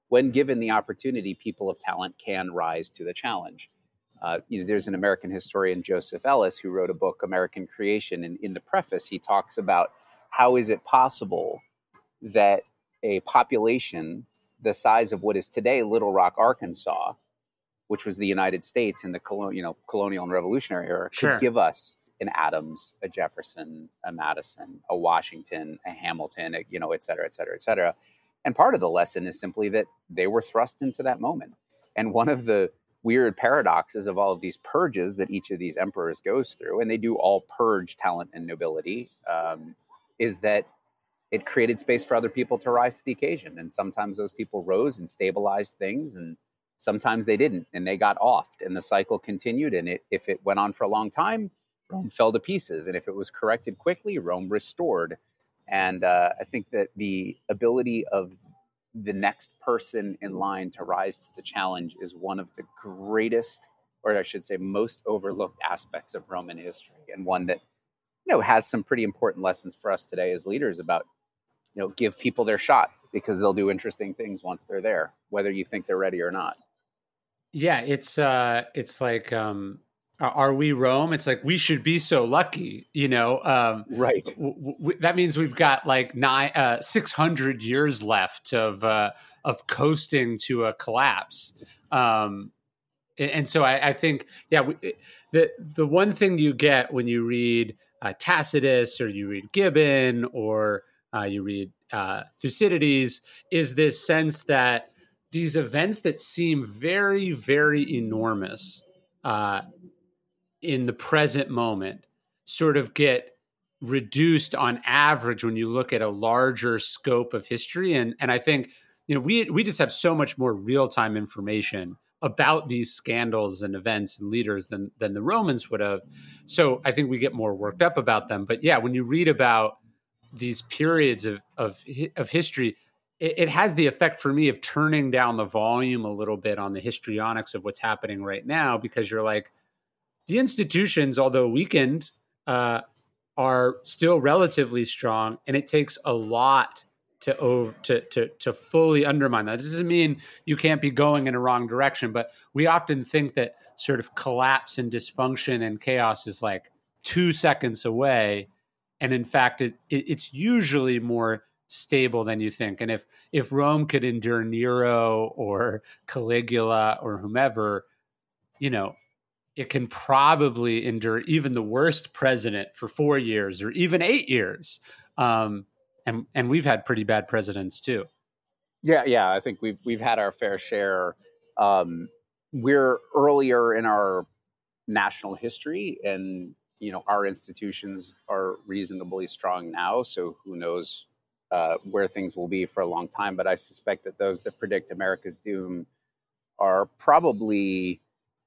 when given the opportunity, people of talent can rise to the challenge. Uh, you know, there's an American historian, Joseph Ellis, who wrote a book, American Creation, and in the preface, he talks about how is it possible that a population the size of what is today Little Rock, Arkansas, which was the United States in the colonial, you know, colonial and revolutionary era, could Sure. give us an Adams, a Jefferson, a Madison, a Washington, a Hamilton, a, you know, et cetera, et cetera, et cetera. And part of the lesson is simply that they were thrust into that moment. And one of the weird paradoxes of all of these purges that each of these emperors goes through, and they do all purge talent and nobility, um, is that it created space for other people to rise to the occasion. And sometimes those people rose and stabilized things, and sometimes they didn't, and they got offed, and the cycle continued. And it, if it went on for a long time, Rome fell to pieces. And if it was corrected quickly, Rome restored. And uh, I think that the ability of the next person in line to rise to the challenge is one of the greatest, or I should say most overlooked aspects of Roman history, and one that, you know, has some pretty important lessons for us today as leaders about, you know, give people their shot, because they'll do interesting things once they're there, whether you think they're ready or not. Yeah, it's uh, it's like, um, are we Rome? It's like, we should be so lucky, you know. Um, right. W- w- that means we've got like nine, uh, six hundred years left of uh, of coasting to a collapse. Um, and, and so I, I think, yeah, we, the the one thing you get when you read uh, Tacitus, or you read Gibbon, or uh, you read uh, Thucydides, is this sense that these events that seem very, very enormous uh, in the present moment sort of get reduced on average when you look at a larger scope of history. And and I think, you know, we we just have so much more real-time information about these scandals and events and leaders than than the Romans would have. So I think we get more worked up about them. But yeah, when you read about these periods of of, of history, it, it has the effect for me of turning down the volume a little bit on the histrionics of what's happening right now, because you're like, the institutions, although weakened, uh, are still relatively strong, and it takes a lot to over, to to to fully undermine that. It doesn't mean you can't be going in a wrong direction, but we often think that sort of collapse and dysfunction and chaos is like two seconds away, and in fact, it, it it's usually more stable than you think. And if if Rome could endure Nero or Caligula or whomever, you know, it can probably endure even the worst president for four years or even eight years. Um, and and we've had pretty bad presidents too. Yeah, yeah. I think we've we've had our fair share. Um, we're earlier in our national history, and you know, our institutions are reasonably strong now. So who knows uh, where things will be for a long time? But I suspect that those that predict America's doom are probably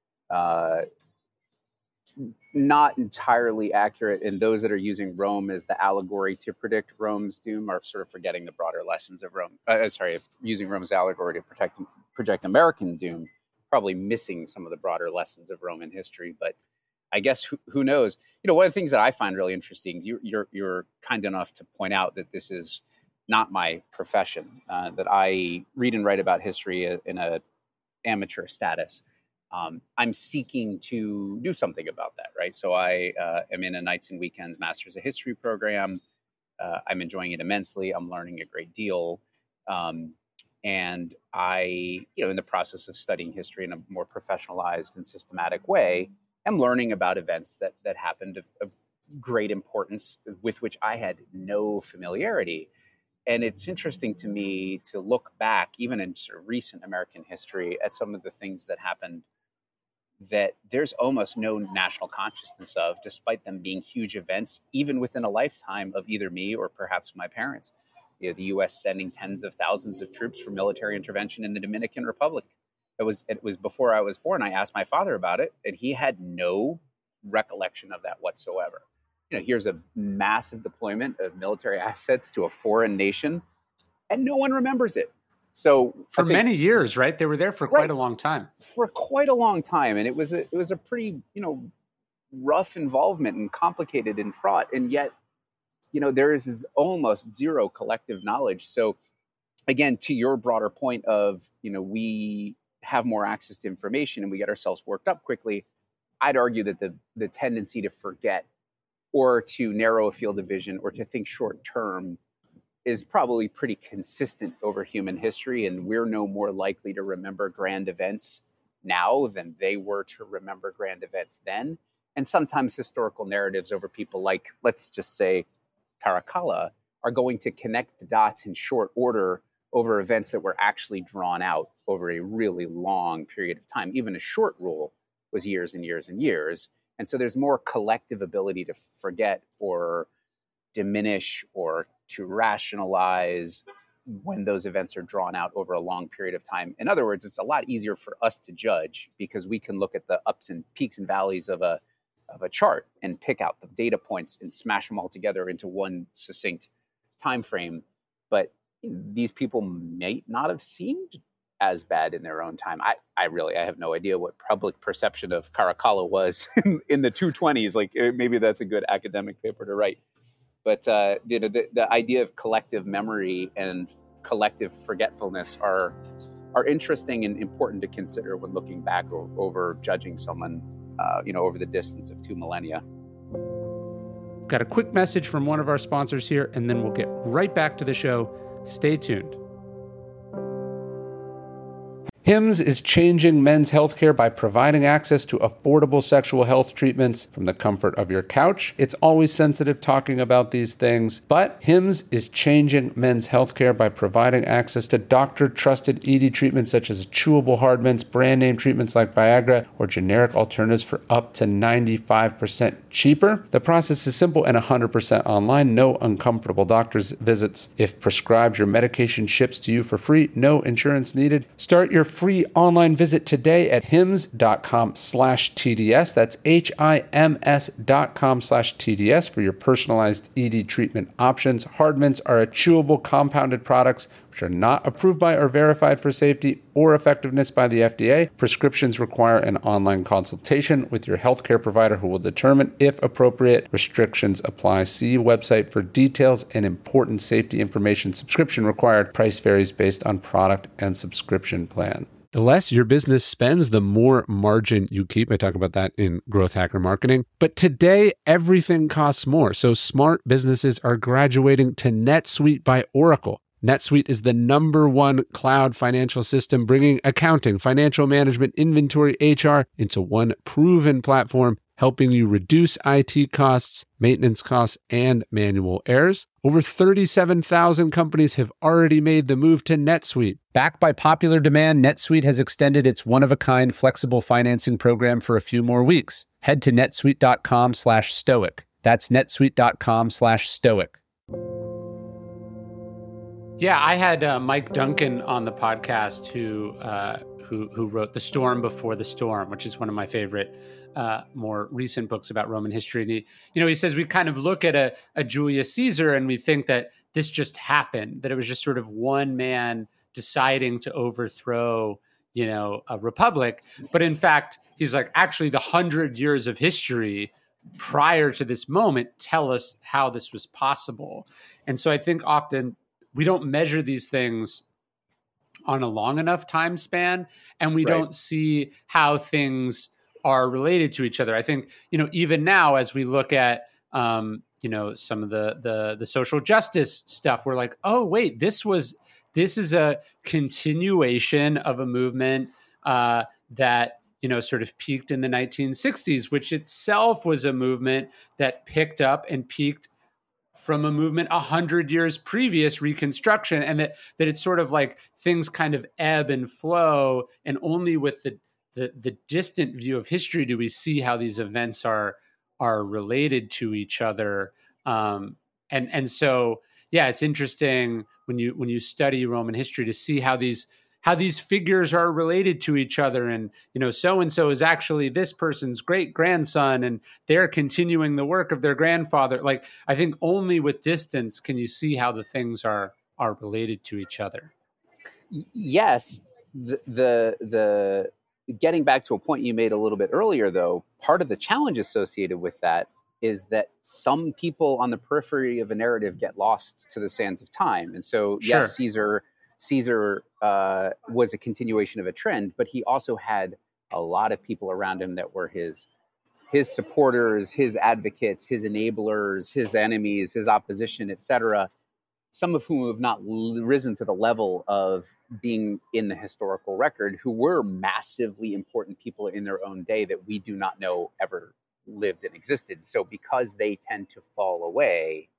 uh, not entirely accurate, and those that are using Rome as the allegory to predict Rome's doom are sort of forgetting the broader lessons of Rome. Uh, sorry, using Rome as allegory to protect, project American doom, probably missing some of the broader lessons of Roman history. But I guess who, who knows? You know, one of the things that I find really interesting, you, you're you're kind enough to point out that this is not my profession, uh, that I read and write about history in a amateur status. Um, I'm seeking to do something about that, right? So I uh, am in a nights and weekends Masters of History program. Uh, I'm enjoying it immensely. I'm learning a great deal. Um, and I, you know, in the process of studying history in a more professionalized and systematic way, am learning about events that that happened of, of great importance with which I had no familiarity. And it's interesting to me to look back, even in sort of recent American history, at some of the things that happened that there's almost no national consciousness of, despite them being huge events, even within a lifetime of either me or perhaps my parents. You know, the U S sending tens of thousands of troops for military intervention in the Dominican Republic. It was it was before I was born. I asked my father about it, and he had no recollection of that whatsoever. You know, here's a massive deployment of military assets to a foreign nation, and no one remembers it. So for think, many years, right? They were there for right, quite a long time. For quite a long time, and it was a, it was a pretty, you know, rough involvement and complicated and fraught, and yet, you know, there is almost zero collective knowledge. So again, to your broader point of, you know, we have more access to information and we get ourselves worked up quickly, I'd argue that the the tendency to forget or to narrow a field of vision or to think short term is probably pretty consistent over human history. And we're no more likely to remember grand events now than they were to remember grand events then. And sometimes historical narratives over people like, let's just say, Caracalla, are going to connect the dots in short order over events that were actually drawn out over a really long period of time. Even a short rule was years and years and years. And so there's more collective ability to forget or diminish or to rationalize when those events are drawn out over a long period of time. In other words, it's a lot easier for us to judge because we can look at the ups and peaks and valleys of a of a chart and pick out the data points and smash them all together into one succinct time frame. But these people may not have seemed as bad in their own time. I, I really, I have no idea what public perception of Caracalla was in, in the two twenties. Like maybe that's a good academic paper to write. But uh, you know, the, the idea of collective memory and collective forgetfulness are are interesting and important to consider when looking back o- over judging someone, uh, you know, over the distance of two millennia. Got a quick message from one of our sponsors here, and then we'll get right back to the show. Stay tuned. Hims is changing men's healthcare by providing access to affordable sexual health treatments from the comfort of your couch. It's always sensitive talking about these things, but Hims is changing men's healthcare by providing access to doctor-trusted E D treatments such as chewable hard mints, brand name treatments like Viagra, or generic alternatives for up to ninety-five percent cheaper. The process is simple and one hundred percent online. No uncomfortable doctor's visits. If prescribed, your medication ships to you for free. No insurance needed. Start your free online visit today at hims.com slash TDS. That's H-I-M-S dot com slash TDS for your personalized E D treatment options. Hard mints are a chewable compounded products which are not approved by or verified for safety or effectiveness by the F D A. Prescriptions require an online consultation with your healthcare provider who will determine if appropriate. Restrictions apply. See website for details and important safety information. Subscription required. Price varies based on product and subscription plan. The less your business spends, the more margin you keep. I talk about that in Growth Hacker Marketing. But today, everything costs more. So smart businesses are graduating to NetSuite by Oracle. NetSuite is the number one cloud financial system, bringing accounting, financial management, inventory, H R into one proven platform, helping you reduce I T costs, maintenance costs, and manual errors. Over thirty-seven thousand companies have already made the move to NetSuite. Backed by popular demand, NetSuite has extended its one-of-a-kind flexible financing program for a few more weeks. Head to netsuite.com slash stoic. That's netsuite.com slash stoic. Yeah, I had uh, Mike Duncan on the podcast who, uh, who who wrote The Storm Before the Storm, which is one of my favorite uh, more recent books about Roman history. And he, you know, he says we kind of look at a, a Julius Caesar and we think that this just happened, that it was just sort of one man deciding to overthrow, you know, a republic. But in fact, he's like, actually, the hundred years of history prior to this moment tell us how this was possible. And so I think often we don't measure these things on a long enough time span, and we right. don't see how things are related to each other. I think, you know, even now as we look at, um, you know, some of the, the, the social justice stuff, we're like, oh, wait, this was, this is a continuation of a movement uh, that, you know, sort of peaked in the nineteen sixties, which itself was a movement that picked up and peaked from a movement a hundred years previous, Reconstruction, and that that it's sort of like things kind of ebb and flow, and only with the the, the distant view of history do we see how these events are are related to each other. Um, and and so yeah, it's interesting when you when you study Roman history to see how these how these figures are related to each other. And, you know, so-and-so is actually this person's great grandson, and they're continuing the work of their grandfather. Like, I think only with distance can you see how the things are, are related to each other. Yes. The, the, the getting back to a point you made a little bit earlier, though, part of the challenge associated with that is that some people on the periphery of a narrative get lost to the sands of time. And so, Sure. yes, Caesar Caesar uh, was a continuation of a trend, but he also had a lot of people around him that were his his supporters, his advocates, his enablers, his enemies, his opposition, et cetera, some of whom have not risen to the level of being in the historical record, who were massively important people in their own day that we do not know ever lived and existed. So because they tend to fall away,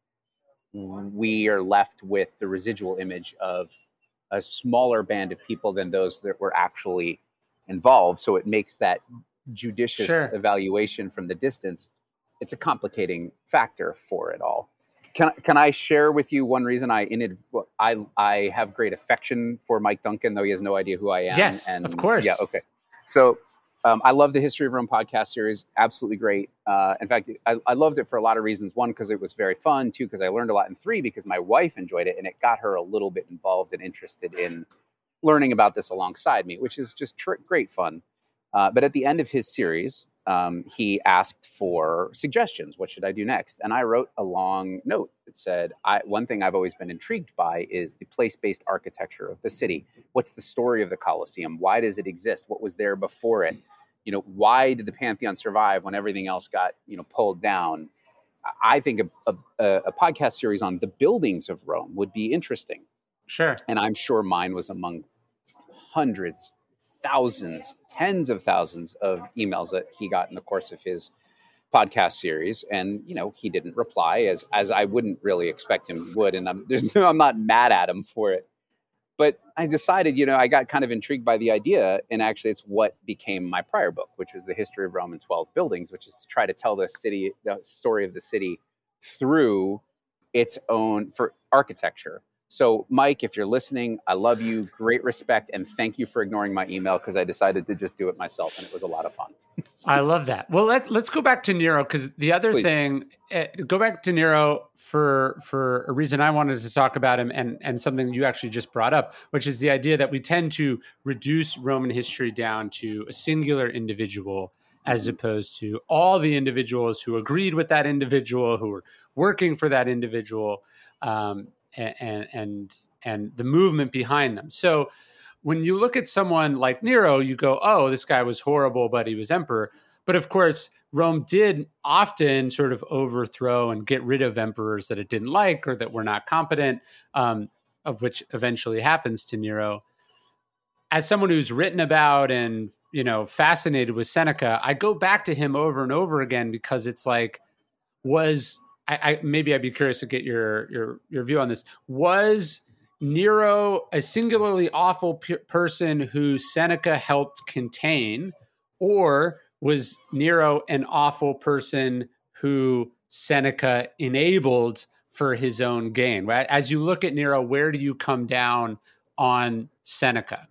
we are left with the residual image of a smaller band of people than those that were actually involved. So it makes that judicious sure. evaluation from the distance, it's a complicating factor for it all. Can can I share with you one reason I in I I have great affection for Mike Duncan, though he has no idea who I am? Yes, and, of course. Yeah, okay. So um, I love the History of Rome podcast series. Absolutely great. Uh, in fact, I, I loved it for a lot of reasons. One, because it was very fun. Two, because I learned a lot. And three, because my wife enjoyed it, and it got her a little bit involved and interested in learning about this alongside me, which is just tr- great fun. Uh, but at the end of his series, um, he asked for suggestions. What should I do next? And I wrote a long note that said, I, one thing I've always been intrigued by is the place-based architecture of the city. What's the story of the Colosseum? Why does it exist? What was there before it? You know, why did the Pantheon survive when everything else got, you know, pulled down? I think a, a, a podcast series on the buildings of Rome would be interesting. Sure. And I'm sure mine was among hundreds, thousands, tens of thousands of emails that he got in the course of his podcast series. And, you know, he didn't reply as, as I wouldn't really expect him would. And I'm, there's no, I'm not mad at him for it. But I decided, you know, I got kind of intrigued by the idea. And actually, it's what became my prior book, which was The History of Rome in twelve Buildings, which is to try to tell the city, the story of the city through its own for architecture. So, Mike, if you're listening, I love you. Great respect. And thank you for ignoring my email, because I decided to just do it myself. And it was a lot of fun. I love that. Well, let's let's go back to Nero, because the other Please. thing, uh, go back to Nero for for a reason I wanted to talk about him, and, and something you actually just brought up, which is the idea that we tend to reduce Roman history down to a singular individual, as opposed to all the individuals who agreed with that individual, who were working for that individual. Um, And, and and the movement behind them. So when you look at someone like Nero, you go, oh, this guy was horrible, but he was emperor. But of course, Rome did often sort of overthrow and get rid of emperors that it didn't like or that were not competent, um, of which eventually happens to Nero. As someone who's written about and, you know, fascinated with Seneca, I go back to him over and over again, because it's like, was... I, I, maybe I'd be curious to get your your your view on this. Was Nero a singularly awful pe- person who Seneca helped contain, or was Nero an awful person who Seneca enabled for his own gain? As you look at Nero, where do you come down on Seneca?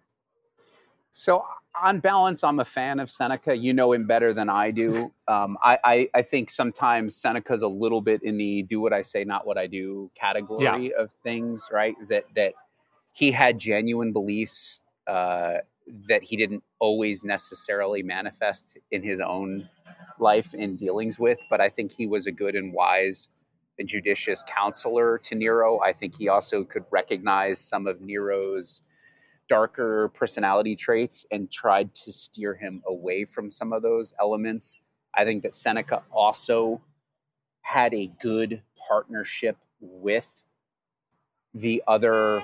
So on balance, I'm a fan of Seneca. You know him better than I do. Um, I, I, I think sometimes Seneca's a little bit in the do what I say, not what I do category yeah. of things, right? Is that, that he had genuine beliefs uh, that he didn't always necessarily manifest in his own life in dealings with. But I think he was a good and wise and judicious counselor to Nero. I think he also could recognize some of Nero's darker personality traits and tried to steer him away from some of those elements. I think that Seneca also had a good partnership with the other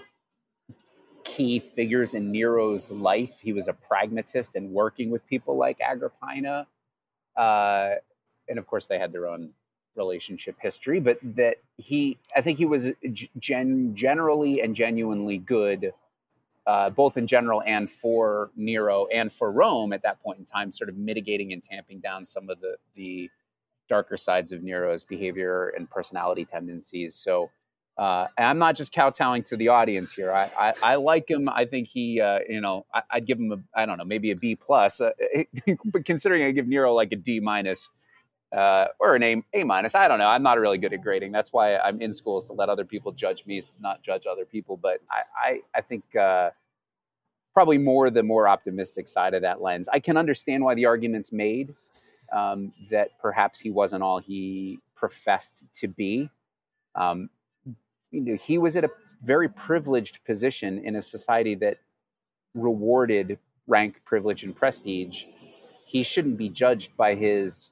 key figures in Nero's life. He was a pragmatist and working with people like Agrippina. Uh, and of course, they had their own relationship history, but that he, I think he was gen- generally and genuinely good, Uh, both in general and for Nero and for Rome at that point in time, sort of mitigating and tamping down some of the, the darker sides of Nero's behavior and personality tendencies. So uh, I'm not just kowtowing to the audience here. I, I, I like him. I think he, uh, you know, I, I'd give him a, I don't know, maybe a B plus, uh, but considering I give Nero like a D minus uh, or an A, A minus, I don't know. I'm not really good at grading. That's why I'm in school, is to let other people judge me, not judge other people. But I, I, I think uh, probably more the more optimistic side of that lens. I can understand why the argument's made um, that perhaps he wasn't all he professed to be. Um, you know, he was at a very privileged position in a society that rewarded rank, privilege, and prestige, he shouldn't be judged by his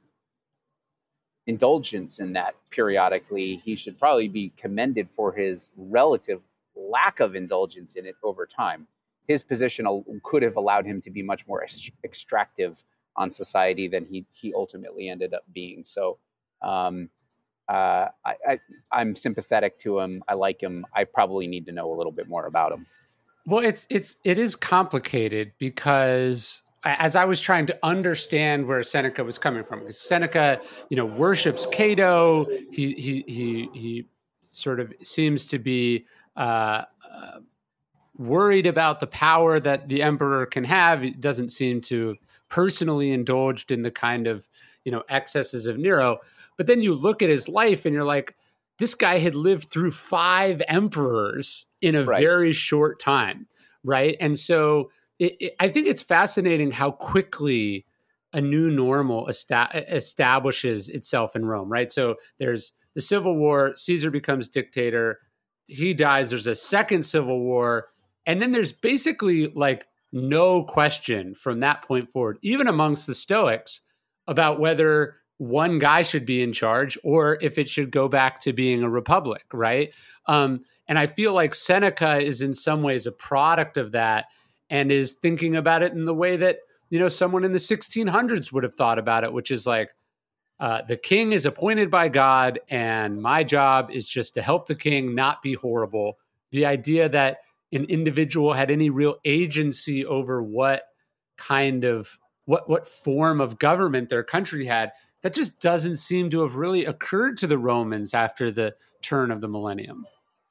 indulgence in that periodically. He should probably be commended for his relative lack of indulgence in it over time. His position could have allowed him to be much more extractive on society than he he ultimately ended up being. So um, uh, I, I, I'm sympathetic to him. I like him. I probably need to know a little bit more about him. Well, it's it's it is complicated because as I was trying to understand where Seneca was coming from, because Seneca, you know, worships Cato. He he he he sort of seems to be uh, uh, worried about the power that the emperor can have. He doesn't seem to personally indulged in the kind of, you know, excesses of Nero. But then you look at his life and you're like, this guy had lived through five emperors in a right. very short time, right? And so it, it, I think it's fascinating how quickly a new normal esta- establishes itself in Rome, right? So there's the Civil War, Caesar becomes dictator, he dies, there's a second Civil War, and then there's basically like no question from that point forward, even amongst the Stoics, about whether one guy should be in charge or if it should go back to being a republic, right? Um, and I feel like Seneca is in some ways a product of that and is thinking about it in the way that, you know, someone in the sixteen hundreds would have thought about it, which is like, uh, the king is appointed by God and my job is just to help the king not be horrible. The idea that an individual had any real agency over what kind of, what what form of government their country had, that just doesn't seem to have really occurred to the Romans after the turn of the millennium.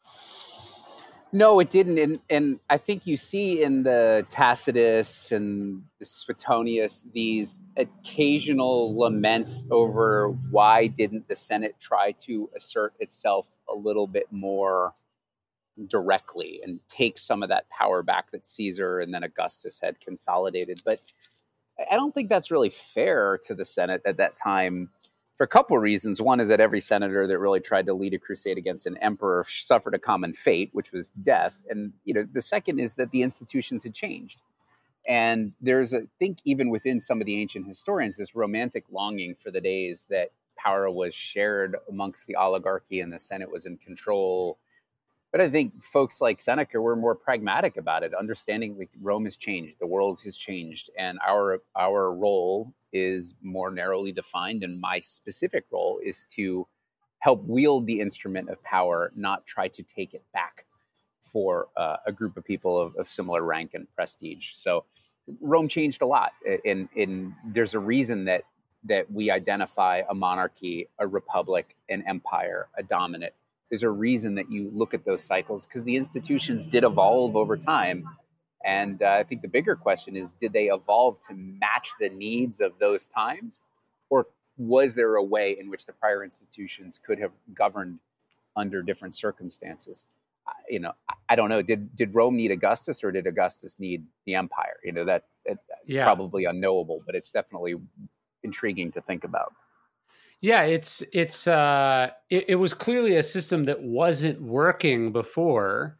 No, it didn't. And, and I think you see in the Tacitus and the Suetonius these occasional laments over why didn't the Senate try to assert itself a little bit more directly and take some of that power back that Caesar and then Augustus had consolidated. But I don't think that's really fair to the Senate at that time for a couple of reasons. One is that every senator that really tried to lead a crusade against an emperor suffered a common fate, which was death. And, you know, the second is that the institutions had changed. And there's, a, I think, even within some of the ancient historians, this romantic longing for the days that power was shared amongst the oligarchy and the Senate was in control. But I think folks like Seneca were more pragmatic about it, understanding like Rome has changed, the world has changed, and our our role is more narrowly defined. And my specific role is to help wield the instrument of power, not try to take it back for uh, a group of people of, of similar rank and prestige. So Rome changed a lot, and, and there's a reason that that we identify a monarchy, a republic, an empire, a dominate. There's a reason that you look at those cycles because the institutions did evolve over time. And uh, I think the bigger question is, did they evolve to match the needs of those times? Or was there a way in which the prior institutions could have governed under different circumstances? Uh, you know, I don't know. Did did Rome need Augustus or did Augustus need the empire? You know, that, that it's yeah. probably unknowable, but it's definitely intriguing to think about. Yeah, it's it's uh, it, it was clearly a system that wasn't working before,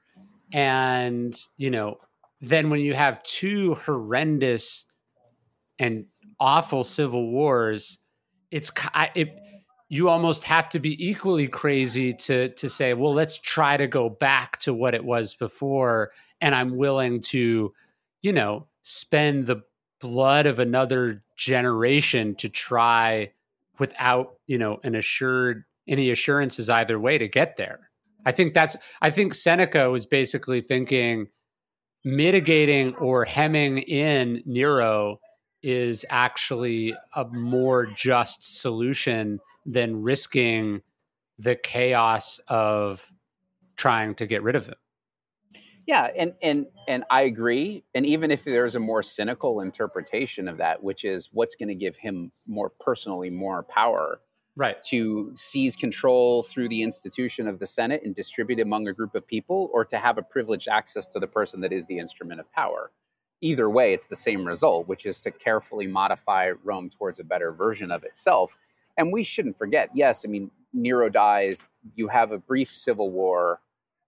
and you know, then when you have two horrendous and awful civil wars, it's it you almost have to be equally crazy to to say, well, let's try to go back to what it was before, and I'm willing to, you know, spend the blood of another generation to try without, you know, an assured any assurances either way to get there. I think that's I think Seneca was basically thinking mitigating or hemming in Nero is actually a more just solution than risking the chaos of trying to get rid of him. Yeah, and and and I agree. And even if there's a more cynical interpretation of that, which is what's going to give him more personally more power, right, to seize control through the institution of the Senate and distribute it among a group of people, or to have a privileged access to the person that is the instrument of power. Either way, it's the same result, which is to carefully modify Rome towards a better version of itself. And we shouldn't forget, yes, I mean, Nero dies, you have a brief civil war,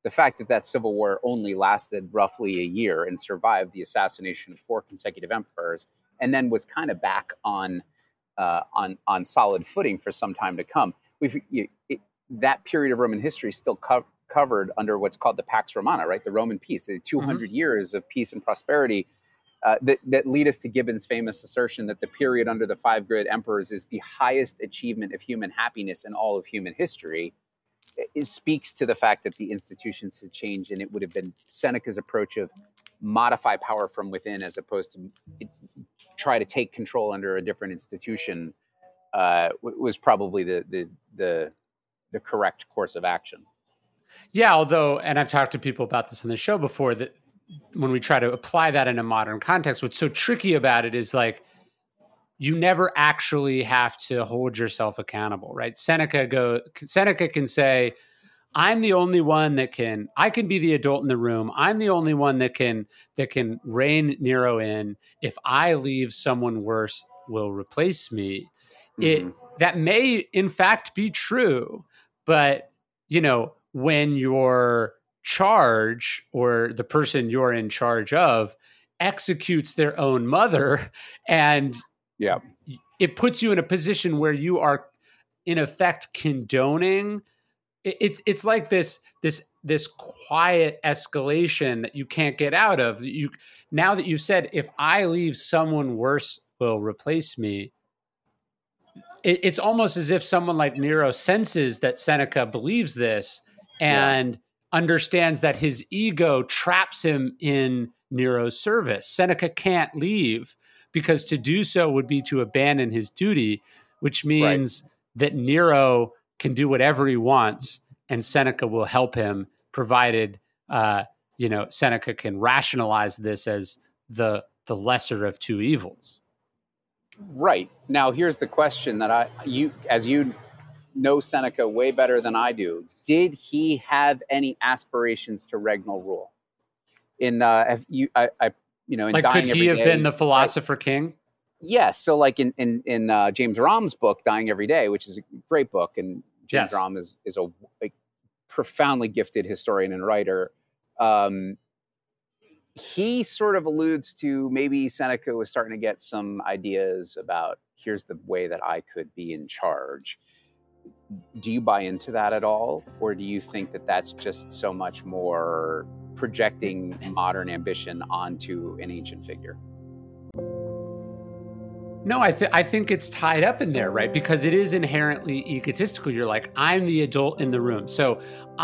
the fact that that civil war only lasted roughly a year and survived the assassination of four consecutive emperors, and then was kind of back on uh, on on solid footing for some time to come. We've you, it, that period of Roman history is still co- covered under what's called the Pax Romana, right? The Roman peace, the two hundred mm-hmm. years of peace and prosperity uh, that, that lead us to Gibbon's famous assertion that the period under the five great emperors is the highest achievement of human happiness in all of human history. It speaks to the fact that the institutions had changed, and it would have been Seneca's approach of modify power from within as opposed to try to take control under a different institution uh, was probably the, the the the correct course of action. Yeah, although, and I've talked to people about this on the show before, that when we try to apply that in a modern context, what's so tricky about it is like, you never actually have to hold yourself accountable, right? Seneca go. Seneca can say, "I'm the only one that can. I can be the adult in the room. I'm the only one that can that can rein Nero in. If I leave, someone worse will replace me." Mm-hmm. It that may in fact be true, but you know, when your charge or the person you're in charge of executes their own mother, and yeah, it puts you in a position where you are, in effect, condoning. It, it's it's like this this this quiet escalation that you can't get out of. You now that you've said, if I leave, someone worse will replace me. It, it's almost as if someone like Nero senses that Seneca believes this and yeah. understands that his ego traps him in Nero's service. Seneca can't leave, because to do so would be to abandon his duty, which means right. that Nero can do whatever he wants, and Seneca will help him, provided uh, you know Seneca can rationalize this as the the lesser of two evils. Right. Now, here's the question that I you as you know Seneca way better than I do. Did he have any aspirations to regnal rule? In uh, have you I. I You know, in like, Dying could Every he have Day, been the philosopher right? king? Yes. So like in, in, in uh, James Romm's book, Dying Every Day, which is a great book. And James yes. Romm is, is a, a profoundly gifted historian and writer. Um, he sort of alludes to maybe Seneca was starting to get some ideas about, here's the way that I could be in charge. Do you buy into that at all? Or do you think that that's just so much more projecting modern ambition onto an ancient figure? No, I, th- I think it's tied up in there, right? Because it is inherently egotistical. You're like, I'm the adult in the room, so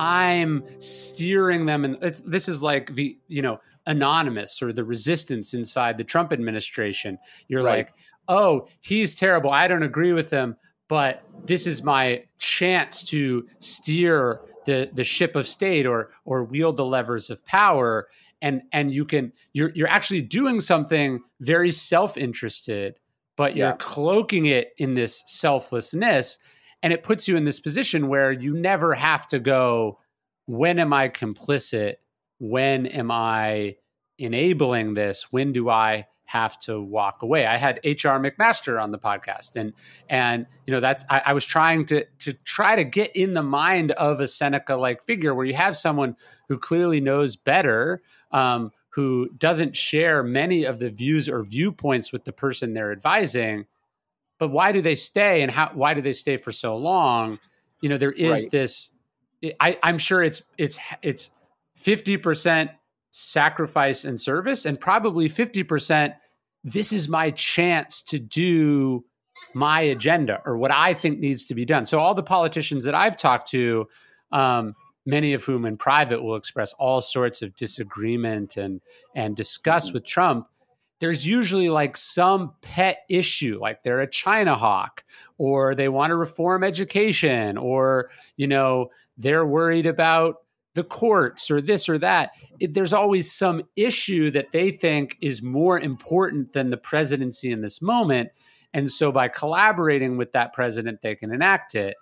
I'm steering them. And it's, this is like the, you know, Anonymous or the resistance inside the Trump administration. You're right. like, oh, he's terrible. I don't agree with him, but this is my chance to steer the the ship of state or or wield the levers of power, and and you can you're you're actually doing something very self-interested, but you're yeah. cloaking it in this selflessness, and it puts you in this position where you never have to go, when am I complicit? When am I enabling this? When do I have to walk away? I had H R McMaster on the podcast, and and you know that's I, I was trying to to try to get in the mind of a Seneca-like figure, where you have someone who clearly knows better, um, who doesn't share many of the views or viewpoints with the person they're advising, but why do they stay, and how why do they stay for so long? You know, there is right. this. I, I'm sure it's it's it's fifty percent sacrifice and service, and probably fifty percent, this is my chance to do my agenda or what I think needs to be done. So all the politicians that I've talked to, um, many of whom in private will express all sorts of disagreement and and disgust mm-hmm. with Trump, there's usually like some pet issue, like they're a China hawk, or they want to reform education, or, you know, they're worried about the courts or this or that. It, there's always some issue that they think is more important than the presidency in this moment. And so by collaborating with that president, they can enact it.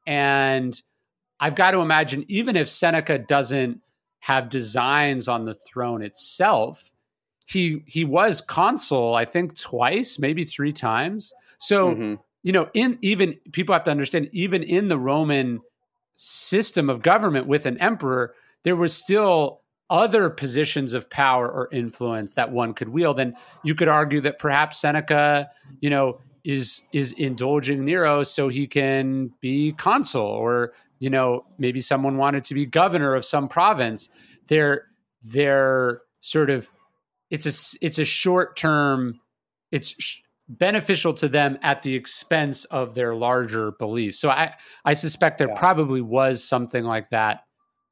And I've got to imagine, even if Seneca doesn't have designs on the throne itself, he he was consul, I think, twice, maybe three times. So, mm-hmm. you know, in even people have to understand, even in the Roman system of government with an emperor, there was still other positions of power or influence that one could wield. And you could argue that perhaps Seneca, you know, is is indulging Nero so he can be consul, or, you know, maybe someone wanted to be governor of some province. They're they're sort of it's a it's a short term. It's sh- beneficial to them at the expense of their larger beliefs. So I I suspect there Yeah. probably was something like that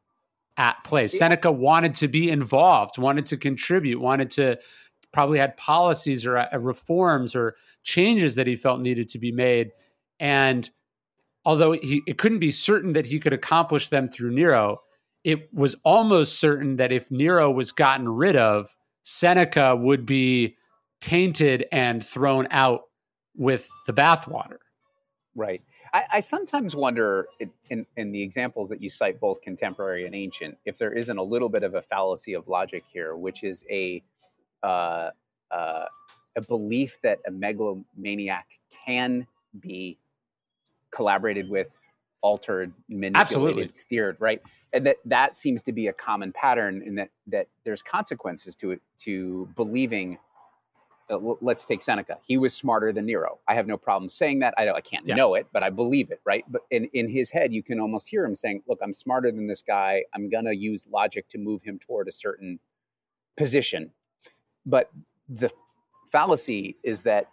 at play. Seneca wanted to be involved, wanted to contribute, wanted to probably had policies or uh, reforms or changes that he felt needed to be made. And although he, it couldn't be certain that he could accomplish them through Nero, it was almost certain that if Nero was gotten rid of, Seneca would be tainted and thrown out with the bathwater. Right. I, I sometimes wonder, in, in, in the examples that you cite, both contemporary and ancient, if there isn't a little bit of a fallacy of logic here, which is a uh, uh, a belief that a megalomaniac can be collaborated with, altered, manipulated, Absolutely. steered, right? And that that seems to be a common pattern, in that that there's consequences to it, to believing. Uh, let's take Seneca. He was smarter than Nero. I have no problem saying that. I, don't, I can't Yeah. know it, but I believe it, right? But in, in his head, you can almost hear him saying, look, I'm smarter than this guy. I'm going to use logic to move him toward a certain position. But the fallacy is that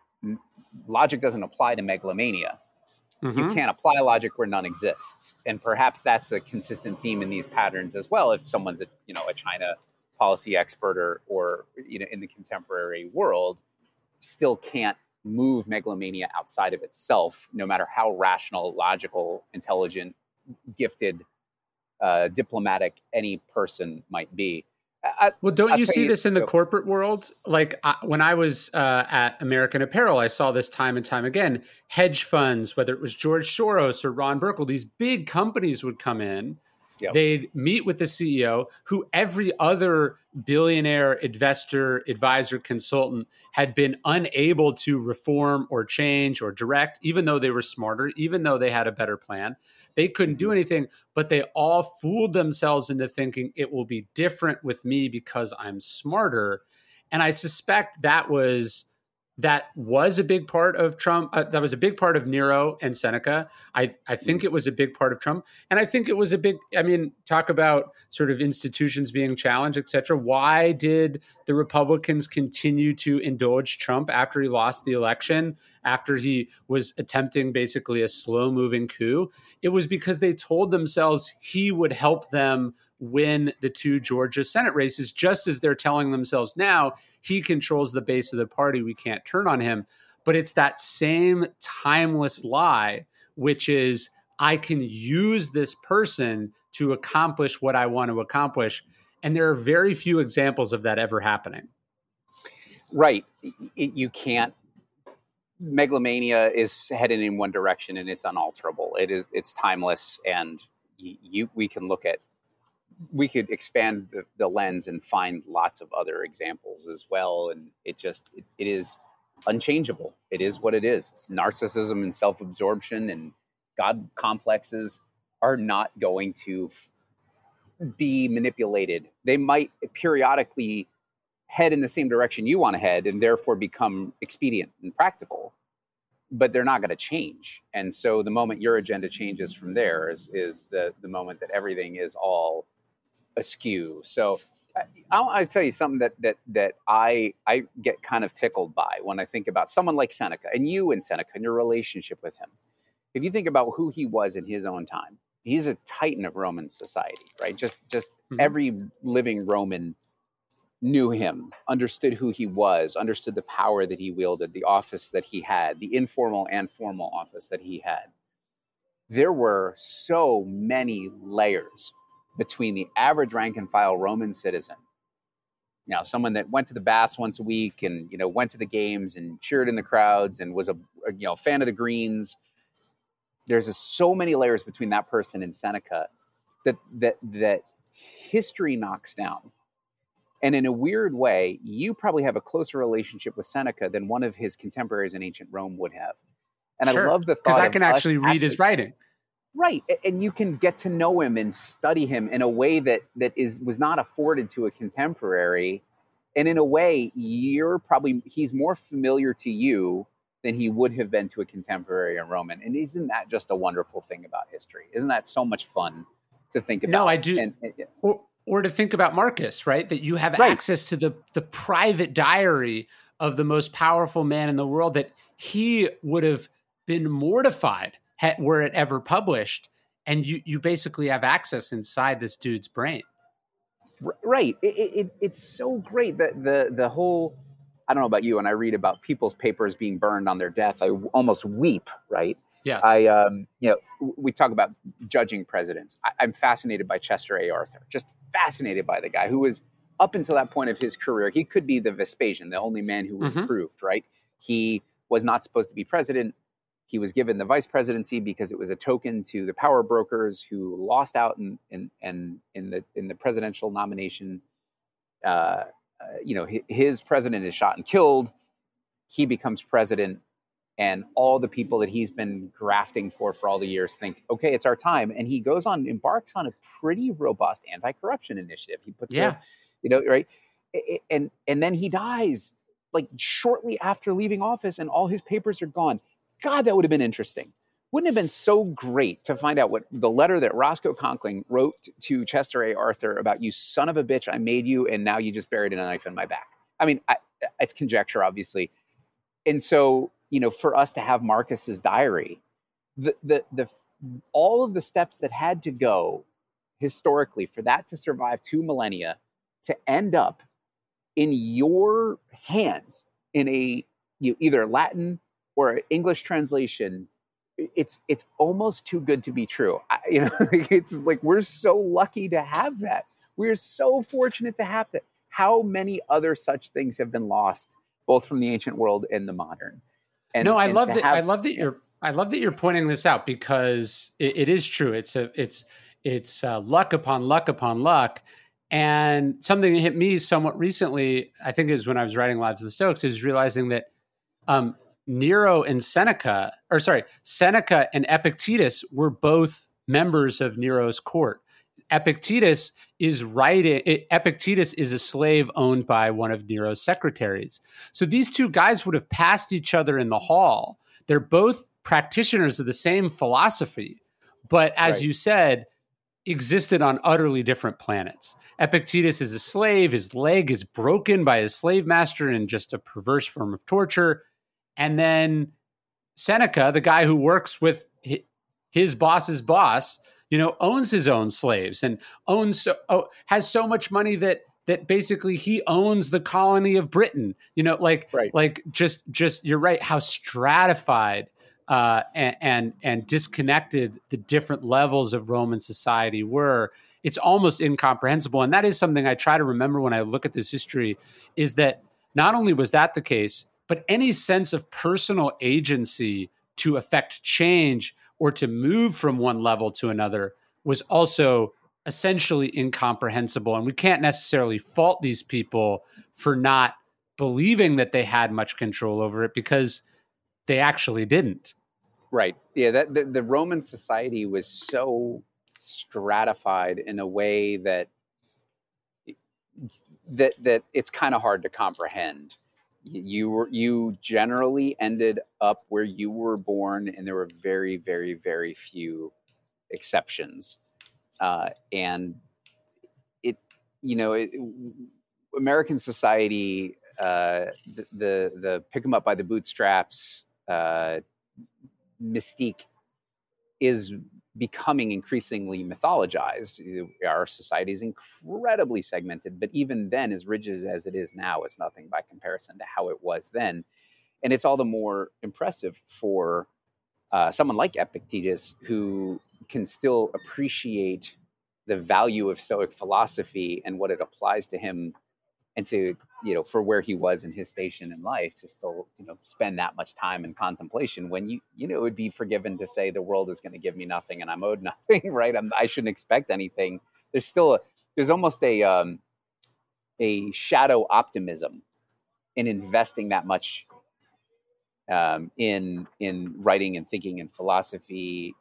logic doesn't apply to megalomania. Mm-hmm. You can't apply logic where none exists. And perhaps that's a consistent theme in these patterns as well. If someone's a, you know, a China policy expert, or, or, you know, in the contemporary world, still can't move megalomania outside of itself, no matter how rational, logical, intelligent, gifted, uh, diplomatic any person might be. I, Well, don't I'll you tell see you- this in the go. corporate world? Like I, when I was uh, at American Apparel, I saw this time and time again. Hedge funds, whether it was George Soros or Ron Burkle, these big companies would come in. Yep. They'd meet with the C E O, who every other billionaire investor, advisor, consultant had been unable to reform or change or direct, even though they were smarter, even though they had a better plan. They couldn't do anything, but they all fooled themselves into thinking it will be different with me because I'm smarter. And I suspect that was that was a big part of Trump. Uh, that was a big part of Nero and Seneca. I, I think it was a big part of Trump. And I think it was a big, I mean, talk about sort of institutions being challenged, et cetera. Why did the Republicans continue to indulge Trump after he lost the election, after he was attempting basically a slow moving coup? It was because they told themselves he would help them win the two Georgia Senate races, just as they're telling themselves now he controls the base of the party. We can't turn on him. But it's that same timeless lie, which is I can use this person to accomplish what I want to accomplish. And there are very few examples of that ever happening. Right. It, you can't. Megalomania is headed in one direction, and it's unalterable. It is. It's timeless, and you. you we can look at. We could expand the, the lens and find lots of other examples as well. And it just, it, it is unchangeable. It is what it is. It's narcissism and self-absorption and God complexes are not going to f- be manipulated. They might periodically head in the same direction you want to head and therefore become expedient and practical, but they're not going to change. And so the moment your agenda changes from there is, is the, the moment that everything is all askew. So I, I want to tell you something that that that I I get kind of tickled by when I think about someone like Seneca, and you and Seneca and your relationship with him. If you think about who he was in his own time, he's a titan of Roman society, right? Just just mm-hmm. every living Roman knew him, understood who he was, understood the power that he wielded, the office that he had, the informal and formal office that he had. There were so many layers between the average rank and file Roman citizen, you know, someone that went to the baths once a week and, you know, went to the games and cheered in the crowds and was a, a you know, fan of the Greens. There's a, so many layers between that person and Seneca that, that, that history knocks down. And in a weird way, you probably have a closer relationship with Seneca than one of his contemporaries in ancient Rome would have. And sure, I love the thought because I can actually read actually, his writing. Right, and you can get to know him and study him in a way that that is was not afforded to a contemporary, and in a way, you're probably he's more familiar to you than he would have been to a contemporary in Roman. And isn't that just a wonderful thing about history? Isn't that so much fun to think about? No, I do. And, and, or, or to think about Marcus, right? That you have right. access to the the private diary of the most powerful man in the world, that he would have been mortified were it ever published, and you you basically have access inside this dude's brain. Right. It, it, it's so great that the the whole, I don't know about you, when I read about people's papers being burned on their death, I almost weep, right? Yeah. I, um, you know, we talk about judging presidents. I, I'm fascinated by Chester A. Arthur, just fascinated by the guy who was, up until that point of his career, he could be the Vespasian, the only man who was mm-hmm. proved, right? He was not supposed to be president. He was given the vice presidency because it was a token to the power brokers who lost out in in, in, in the in the presidential nomination. Uh, uh, you know, his, his president is shot and killed. He becomes president, and all the people that he's been grafting for for all the years think, okay, it's our time. And he goes on, embarks on a pretty robust anti-corruption initiative. He puts, yeah, a, you know, right, and and then he dies like shortly after leaving office, and all his papers are gone. God, that would have been interesting. Wouldn't it have been so great to find out what the letter that Roscoe Conkling wrote to Chester A. Arthur about, you son of a bitch, I made you, and now you just buried a knife in my back. I mean, I, it's conjecture, obviously. And so, you know, for us to have Marcus's diary, the, the, the, all of the steps that had to go historically for that to survive two millennia, to end up in your hands in a, you know, either Latin or English translation, it's it's almost too good to be true. I, you know, it's like we're so lucky to have that. We're so fortunate to have that. How many other such things have been lost, both from the ancient world and the modern? And, no, I and love that. Have, I love that you're. I love that you're pointing this out, because it, it is true. It's a. It's it's uh, luck upon luck upon luck. And something that hit me somewhat recently, I think it was when I was writing Lives of the Stoics, is realizing that. Um, Nero and Seneca, or sorry, Seneca and Epictetus were both members of Nero's court. Epictetus is writing, Epictetus is a slave owned by one of Nero's secretaries. So these two guys would have passed each other in the hall. They're both practitioners of the same philosophy, but as right. you said, existed on utterly different planets. Epictetus is a slave. His leg is broken by his slave master in just a perverse form of torture. And then Seneca, the guy who works with his boss's boss, you know, owns his own slaves and owns so, oh, has so much money that that basically he owns the colony of Britain. You know, like right. like just just you're right. How stratified uh, and, and and disconnected the different levels of Roman society were. It's almost incomprehensible, and that is something I try to remember when I look at this history. Is that not only was that the case, but any sense of personal agency to affect change or to move from one level to another was also essentially incomprehensible. And we can't necessarily fault these people for not believing that they had much control over it, because they actually didn't. Right. Yeah. That the, the Roman society was so stratified in a way that that that it's kind of hard to comprehend. You were you generally ended up where you were born, and there were very, very, very few exceptions. Uh, and it, you know, it, American society, uh, the, the the pick them up by the bootstraps uh, mystique is becoming increasingly mythologized. Our society is incredibly segmented, but even then, as rigid as it is now, it's nothing by comparison to how it was then. And it's all the more impressive for uh, someone like Epictetus, who can still appreciate the value of Stoic philosophy and what it applies to him, and to, you know, for where he was in his station in life, to still, you know, spend that much time in contemplation, when you, you know, it would be forgiven to say the world is going to give me nothing and I'm owed nothing, right? I'm, I shouldn't expect anything. There's still a, there's almost a, um, a shadow optimism in investing that much um, in, in writing and thinking and philosophy,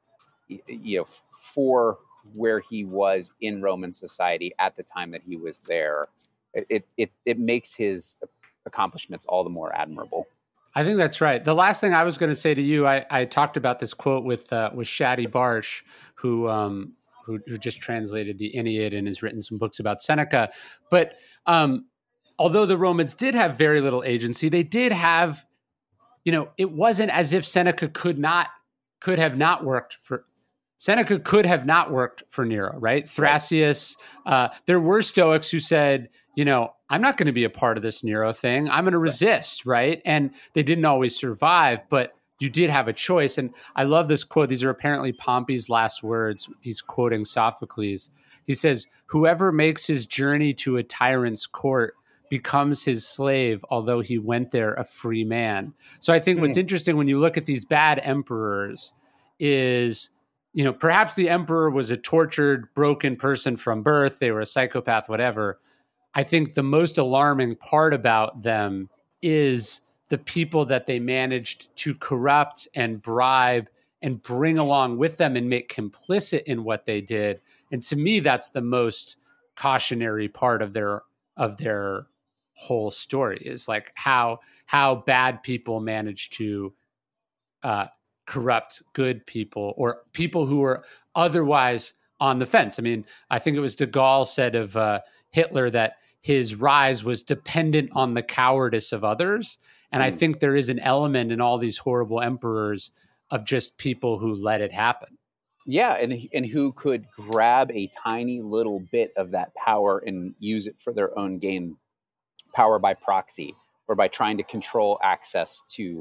you know, for where he was in Roman society at the time that he was there, it it it makes his accomplishments all the more admirable. I think that's right. The last thing I was going to say to you, I, I talked about this quote with uh, with Shadi Barsh, who um who, who just translated the Aeneid and has written some books about Seneca. But um, although the Romans did have very little agency, they did have, you know, it wasn't as if Seneca could not could have not worked for. Seneca could have not worked for Nero, right? Thrasius, uh, there were Stoics who said, you know, I'm not going to be a part of this Nero thing. I'm going to resist, right? And they didn't always survive, but you did have a choice. And I love this quote. These are apparently Pompey's last words. He's quoting Sophocles. He says, whoever makes his journey to a tyrant's court becomes his slave, although he went there a free man. So I think what's mm. interesting when you look at these bad emperors is, you know, perhaps the emperor was a tortured, broken person from birth. They were a psychopath, whatever. I think the most alarming part about them is the people that they managed to corrupt and bribe and bring along with them and make complicit in what they did. And to me, that's the most cautionary part of their of their whole story, is like how how bad people manage to uh, corrupt good people, or people who are otherwise on the fence. I mean, I think it was de Gaulle said of uh, Hitler that his rise was dependent on the cowardice of others. And mm. I think there is an element in all these horrible emperors of just people who let it happen. Yeah, and and who could grab a tiny little bit of that power and use it for their own gain, power by proxy, or by trying to control access to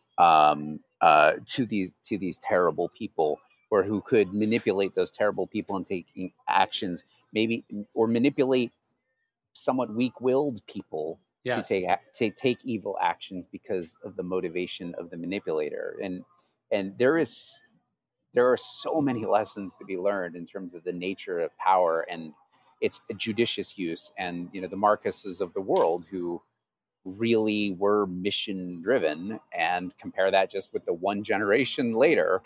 um, uh, to these to these terrible people, or who could manipulate those terrible people and taking actions, maybe, or manipulate somewhat weak-willed people yes. to take to take evil actions because of the motivation of the manipulator. And and there is there are so many lessons to be learned in terms of the nature of power and its judicious use. And you know, the Marcuses of the world who really were mission driven, and compare that just with the one generation later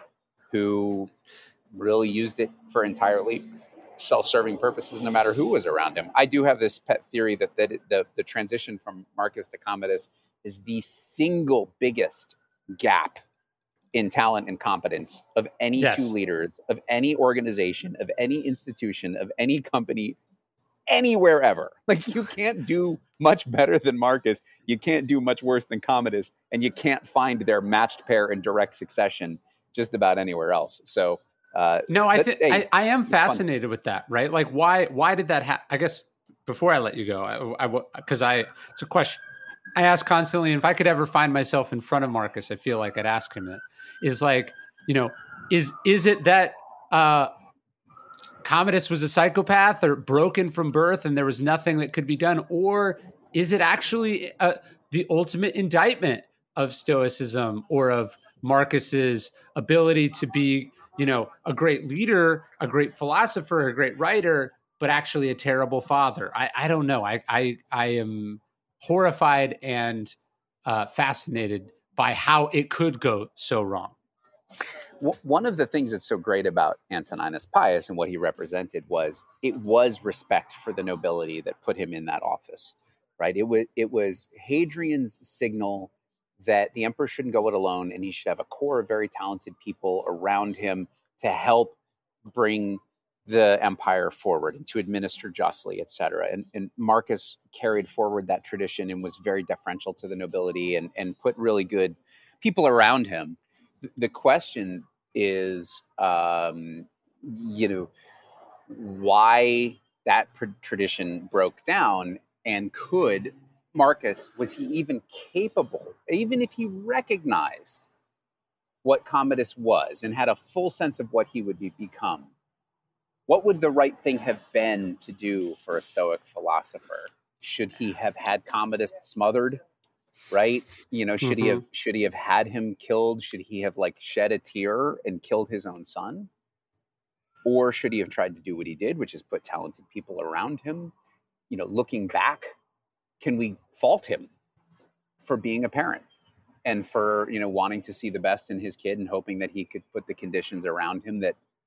who really used it for entirely self-serving purposes, no matter who was around him. I do have this pet theory that, that the, the transition from Marcus to Commodus is the single biggest gap in talent and competence of any yes. two leaders, of any organization, of any institution, of any company, anywhere ever. Like, you can't do much better than Marcus. You can't do much worse than Commodus, and you can't find their matched pair in direct succession just about anywhere else. So, uh, no, I think hey, I, I am fascinated fun. with that, right? Like, why, why did that happen? I guess before I let you go, I, I, cause I, it's a question I ask constantly. And if I could ever find myself in front of Marcus, I feel like I'd ask him that. Is like, you know, is, is it that, uh, Commodus was a psychopath or broken from birth and there was nothing that could be done? Or is it actually uh, the ultimate indictment of Stoicism, or of Marcus's ability to be, you know, a great leader, a great philosopher, a great writer, but actually a terrible father? I, I don't know. I, I, I am horrified and uh, fascinated by how it could go so wrong. One of the things that's so great about Antoninus Pius and what he represented was it was respect for the nobility that put him in that office, right? It was it was Hadrian's signal that the emperor shouldn't go it alone, and he should have a core of very talented people around him to help bring the empire forward and to administer justly, et cetera. And, and Marcus carried forward that tradition and was very deferential to the nobility, and, and put really good people around him. The question is, um, you know, why that pr- tradition broke down, and could Marcus, was he even capable, even if he recognized what Commodus was and had a full sense of what he would be, become, what would the right thing have been to do for a Stoic philosopher? Should he have had Commodus smothered? Right? You know, should mm-hmm. he have, should he have had him killed? Should he have like shed a tear and killed his own son? Or should he have tried to do what he did, which is put talented people around him? You know, looking back, can we fault him for being a parent and for, you know, wanting to see the best in his kid and hoping that he could put the conditions around him that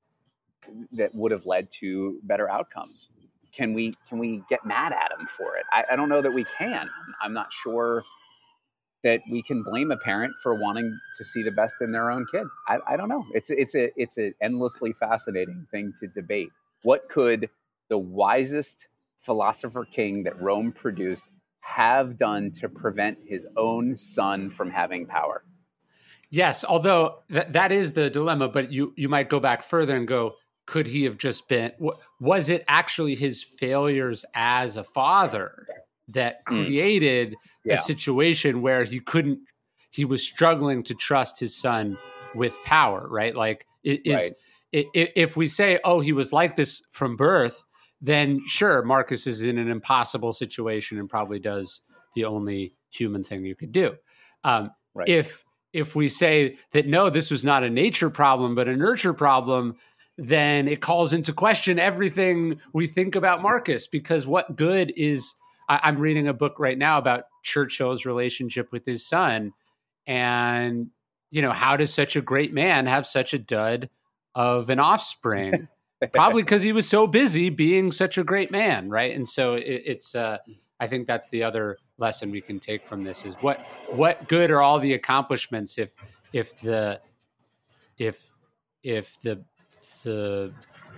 that would have led to better outcomes. Can we can we get mad at him for it? I, I don't know that we can. I'm not sure that we can blame a parent for wanting to see the best in their own kid. I, I don't know. It's it's a it's an endlessly fascinating thing to debate. What could the wisest philosopher king that Rome produced have done to prevent his own son from having power? Yes, although th- that is the dilemma, but you you might go back further and go, could he have just been, w- was it actually his failures as a father that created mm. yeah. a situation where he couldn't, he was struggling to trust his son with power, right? Like, it is, right. It, it, if we say, oh, he was like this from birth, then sure, Marcus is in an impossible situation and probably does the only human thing you could do. Um, right. If if we say that, no, this was not a nature problem, but a nurture problem, then it calls into question everything we think about Marcus, because what good is, I, I'm reading a book right now about Churchill's relationship with his son. And, you know, how does such a great man have such a dud of an offspring? Probably because he was so busy being such a great man, right? And so it, it's, uh, I think that's the other lesson we can take from this is what what good are all the accomplishments if if the if if the the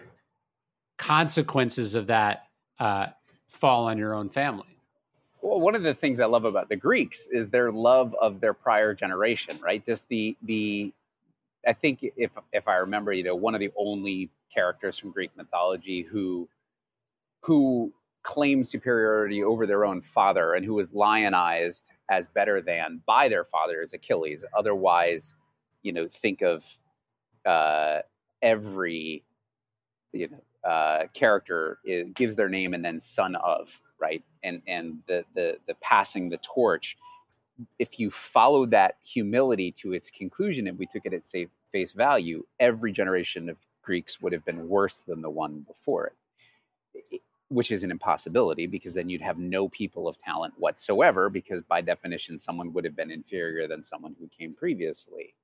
consequences of that uh, fall on your own family. Well, one of the things I love about the Greeks is their love of their prior generation, right? This the the I think if if I remember, you know, one of the only characters from Greek mythology who who claimed superiority over their own father and who was lionized as better than by their father is Achilles. Otherwise, you know, think of uh, every you know uh, character is, gives their name and then son of, right? And and the the the passing the torch. If you followed that humility to its conclusion and we took it at safe, face value, every generation of Greeks would have been worse than the one before it. it which is an impossibility, because then you'd have no people of talent whatsoever, because by definition, someone would have been inferior than someone who came previously.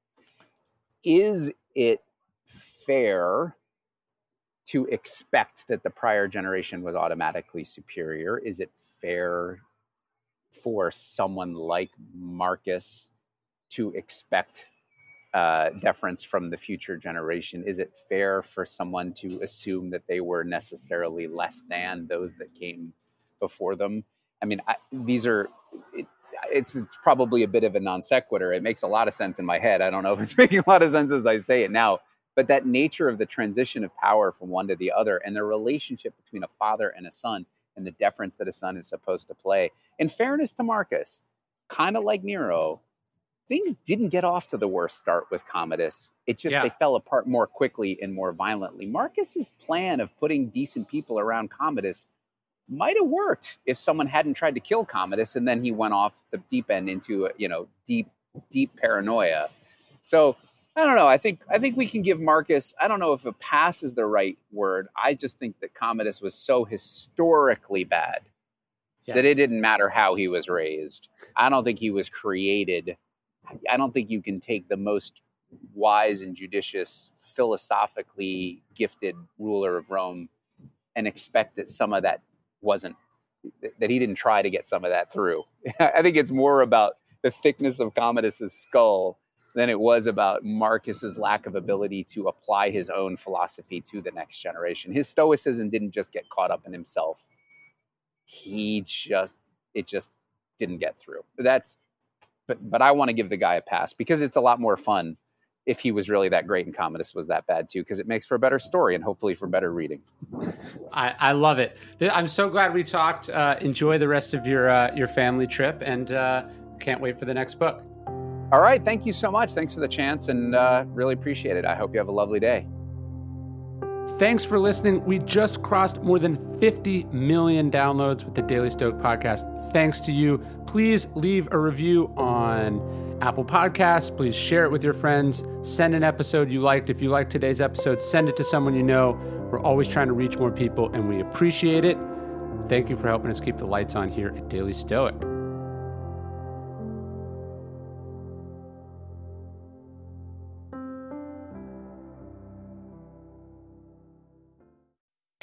Is it fair to expect that the prior generation was automatically superior? Is it fair for someone like Marcus to expect uh, deference from the future generation? Is it fair for someone to assume that they were necessarily less than those that came before them? I mean, I, these are, it, it's, it's probably a bit of a non sequitur. It makes a lot of sense in my head. I don't know if it's making a lot of sense as I say it now, but that nature of the transition of power from one to the other and the relationship between a father and a son and the deference that a son is supposed to play. In fairness to Marcus, kind of like Nero, things didn't get off to the worst start with Commodus. It just, yeah. they fell apart more quickly and more violently. Marcus's plan of putting decent people around Commodus might have worked if someone hadn't tried to kill Commodus and then he went off the deep end into, you know, deep, deep paranoia. So I don't know. I think, I think we can give Marcus, I don't know if a pass is the right word. I just think that Commodus was so historically bad yes. that it didn't matter how he was raised. I don't think he was created. I don't think you can take the most wise and judicious, philosophically gifted ruler of Rome and expect that some of that wasn't, that he didn't try to get some of that through. I think it's more about the thickness of Commodus's skull than it was about Marcus's lack of ability to apply his own philosophy to the next generation. His stoicism didn't just get caught up in himself. He just, it just didn't get through. That's, But but I want to give the guy a pass because it's a lot more fun if he was really that great and Commodus was that bad too, because it makes for a better story and hopefully for better reading. I, I love it. I'm so glad we talked. Uh, enjoy the rest of your uh, your family trip and uh, can't wait for the next book. All right. Thank you so much. Thanks for the chance and uh, really appreciate it. I hope you have a lovely day. Thanks for listening. We just crossed more than fifty million downloads with the Daily Stoic podcast. Thanks to you. Please leave a review on Apple Podcasts. Please share it with your friends. Send an episode you liked. If you liked today's episode, send it to someone you know. We're always trying to reach more people, and we appreciate it. Thank you for helping us keep the lights on here at Daily Stoic.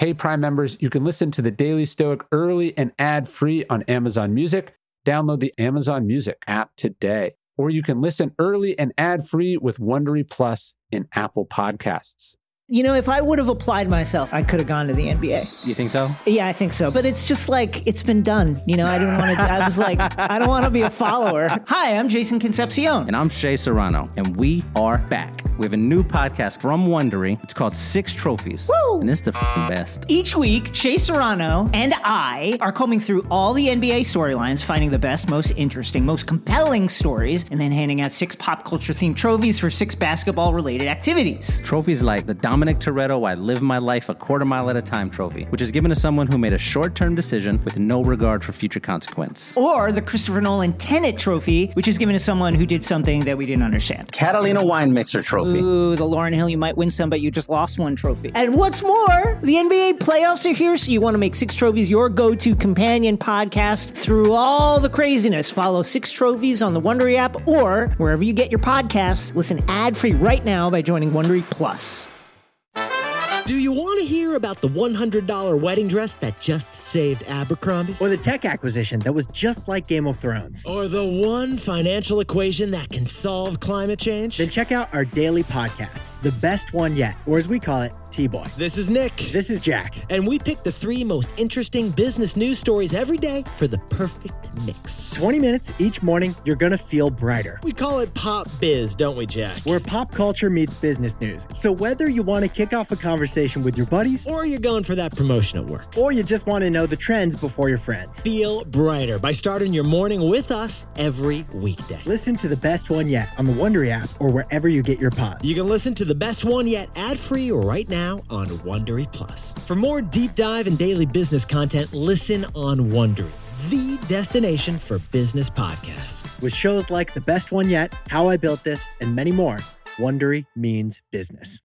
Hey, Prime members, you can listen to The Daily Stoic early and ad-free on Amazon Music. Download the Amazon Music app today. Or you can listen early and ad-free with Wondery Plus in Apple Podcasts. You know, if I would have applied myself, I could have gone to the N B A. You think so? Yeah, I think so. But it's just like, it's been done. You know, I didn't want to, I was like, I don't want to be a follower. Hi, I'm Jason Concepcion. And I'm Shea Serrano. And we are back. We have a new podcast from Wondery. It's called Six Trophies. Woo! And it's the f***ing best. Each week, Shea Serrano and I are combing through all the N B A storylines, finding the best, most interesting, most compelling stories, and then handing out six pop culture-themed trophies for six basketball-related activities. Trophies like the Dominic Toretto I Live My Life a Quarter Mile at a Time trophy, which is given to someone who made a short-term decision with no regard for future consequence. Or the Christopher Nolan Tenet trophy, which is given to someone who did something that we didn't understand. Catalina Wine Mixer trophy. Ooh, the Lauryn Hill You Might Win Some, But You Just Lost One trophy. And what's more, the N B A playoffs are here, so you want to make Six Trophies your go-to companion podcast through all the craziness. Follow Six Trophies on the Wondery app or wherever you get your podcasts. Listen ad-free right now by joining Wondery Plus. Do you want to hear about the one hundred dollars wedding dress that just saved Abercrombie? Or the tech acquisition that was just like Game of Thrones? Or the one financial equation that can solve climate change? Then check out our daily podcast, The Best One Yet, or as we call it, T-Boy. This is Nick. This is Jack. And we pick the three most interesting business news stories every day for the perfect mix. twenty minutes each morning, you're going to feel brighter. We call it Pop Biz, don't we, Jack? Where pop culture meets business news. So whether you want to kick off a conversation with your buddies, or you're going for that promotion at work, or you just want to know the trends before your friends, feel brighter by starting your morning with us every weekday. Listen to The Best One Yet on the Wondery app or wherever you get your pods. You can listen to The Best One Yet ad-free right now on Wondery Plus. For more deep dive and daily business content, listen on Wondery, the destination for business podcasts. With shows like The Best One Yet, How I Built This, and many more, Wondery means business.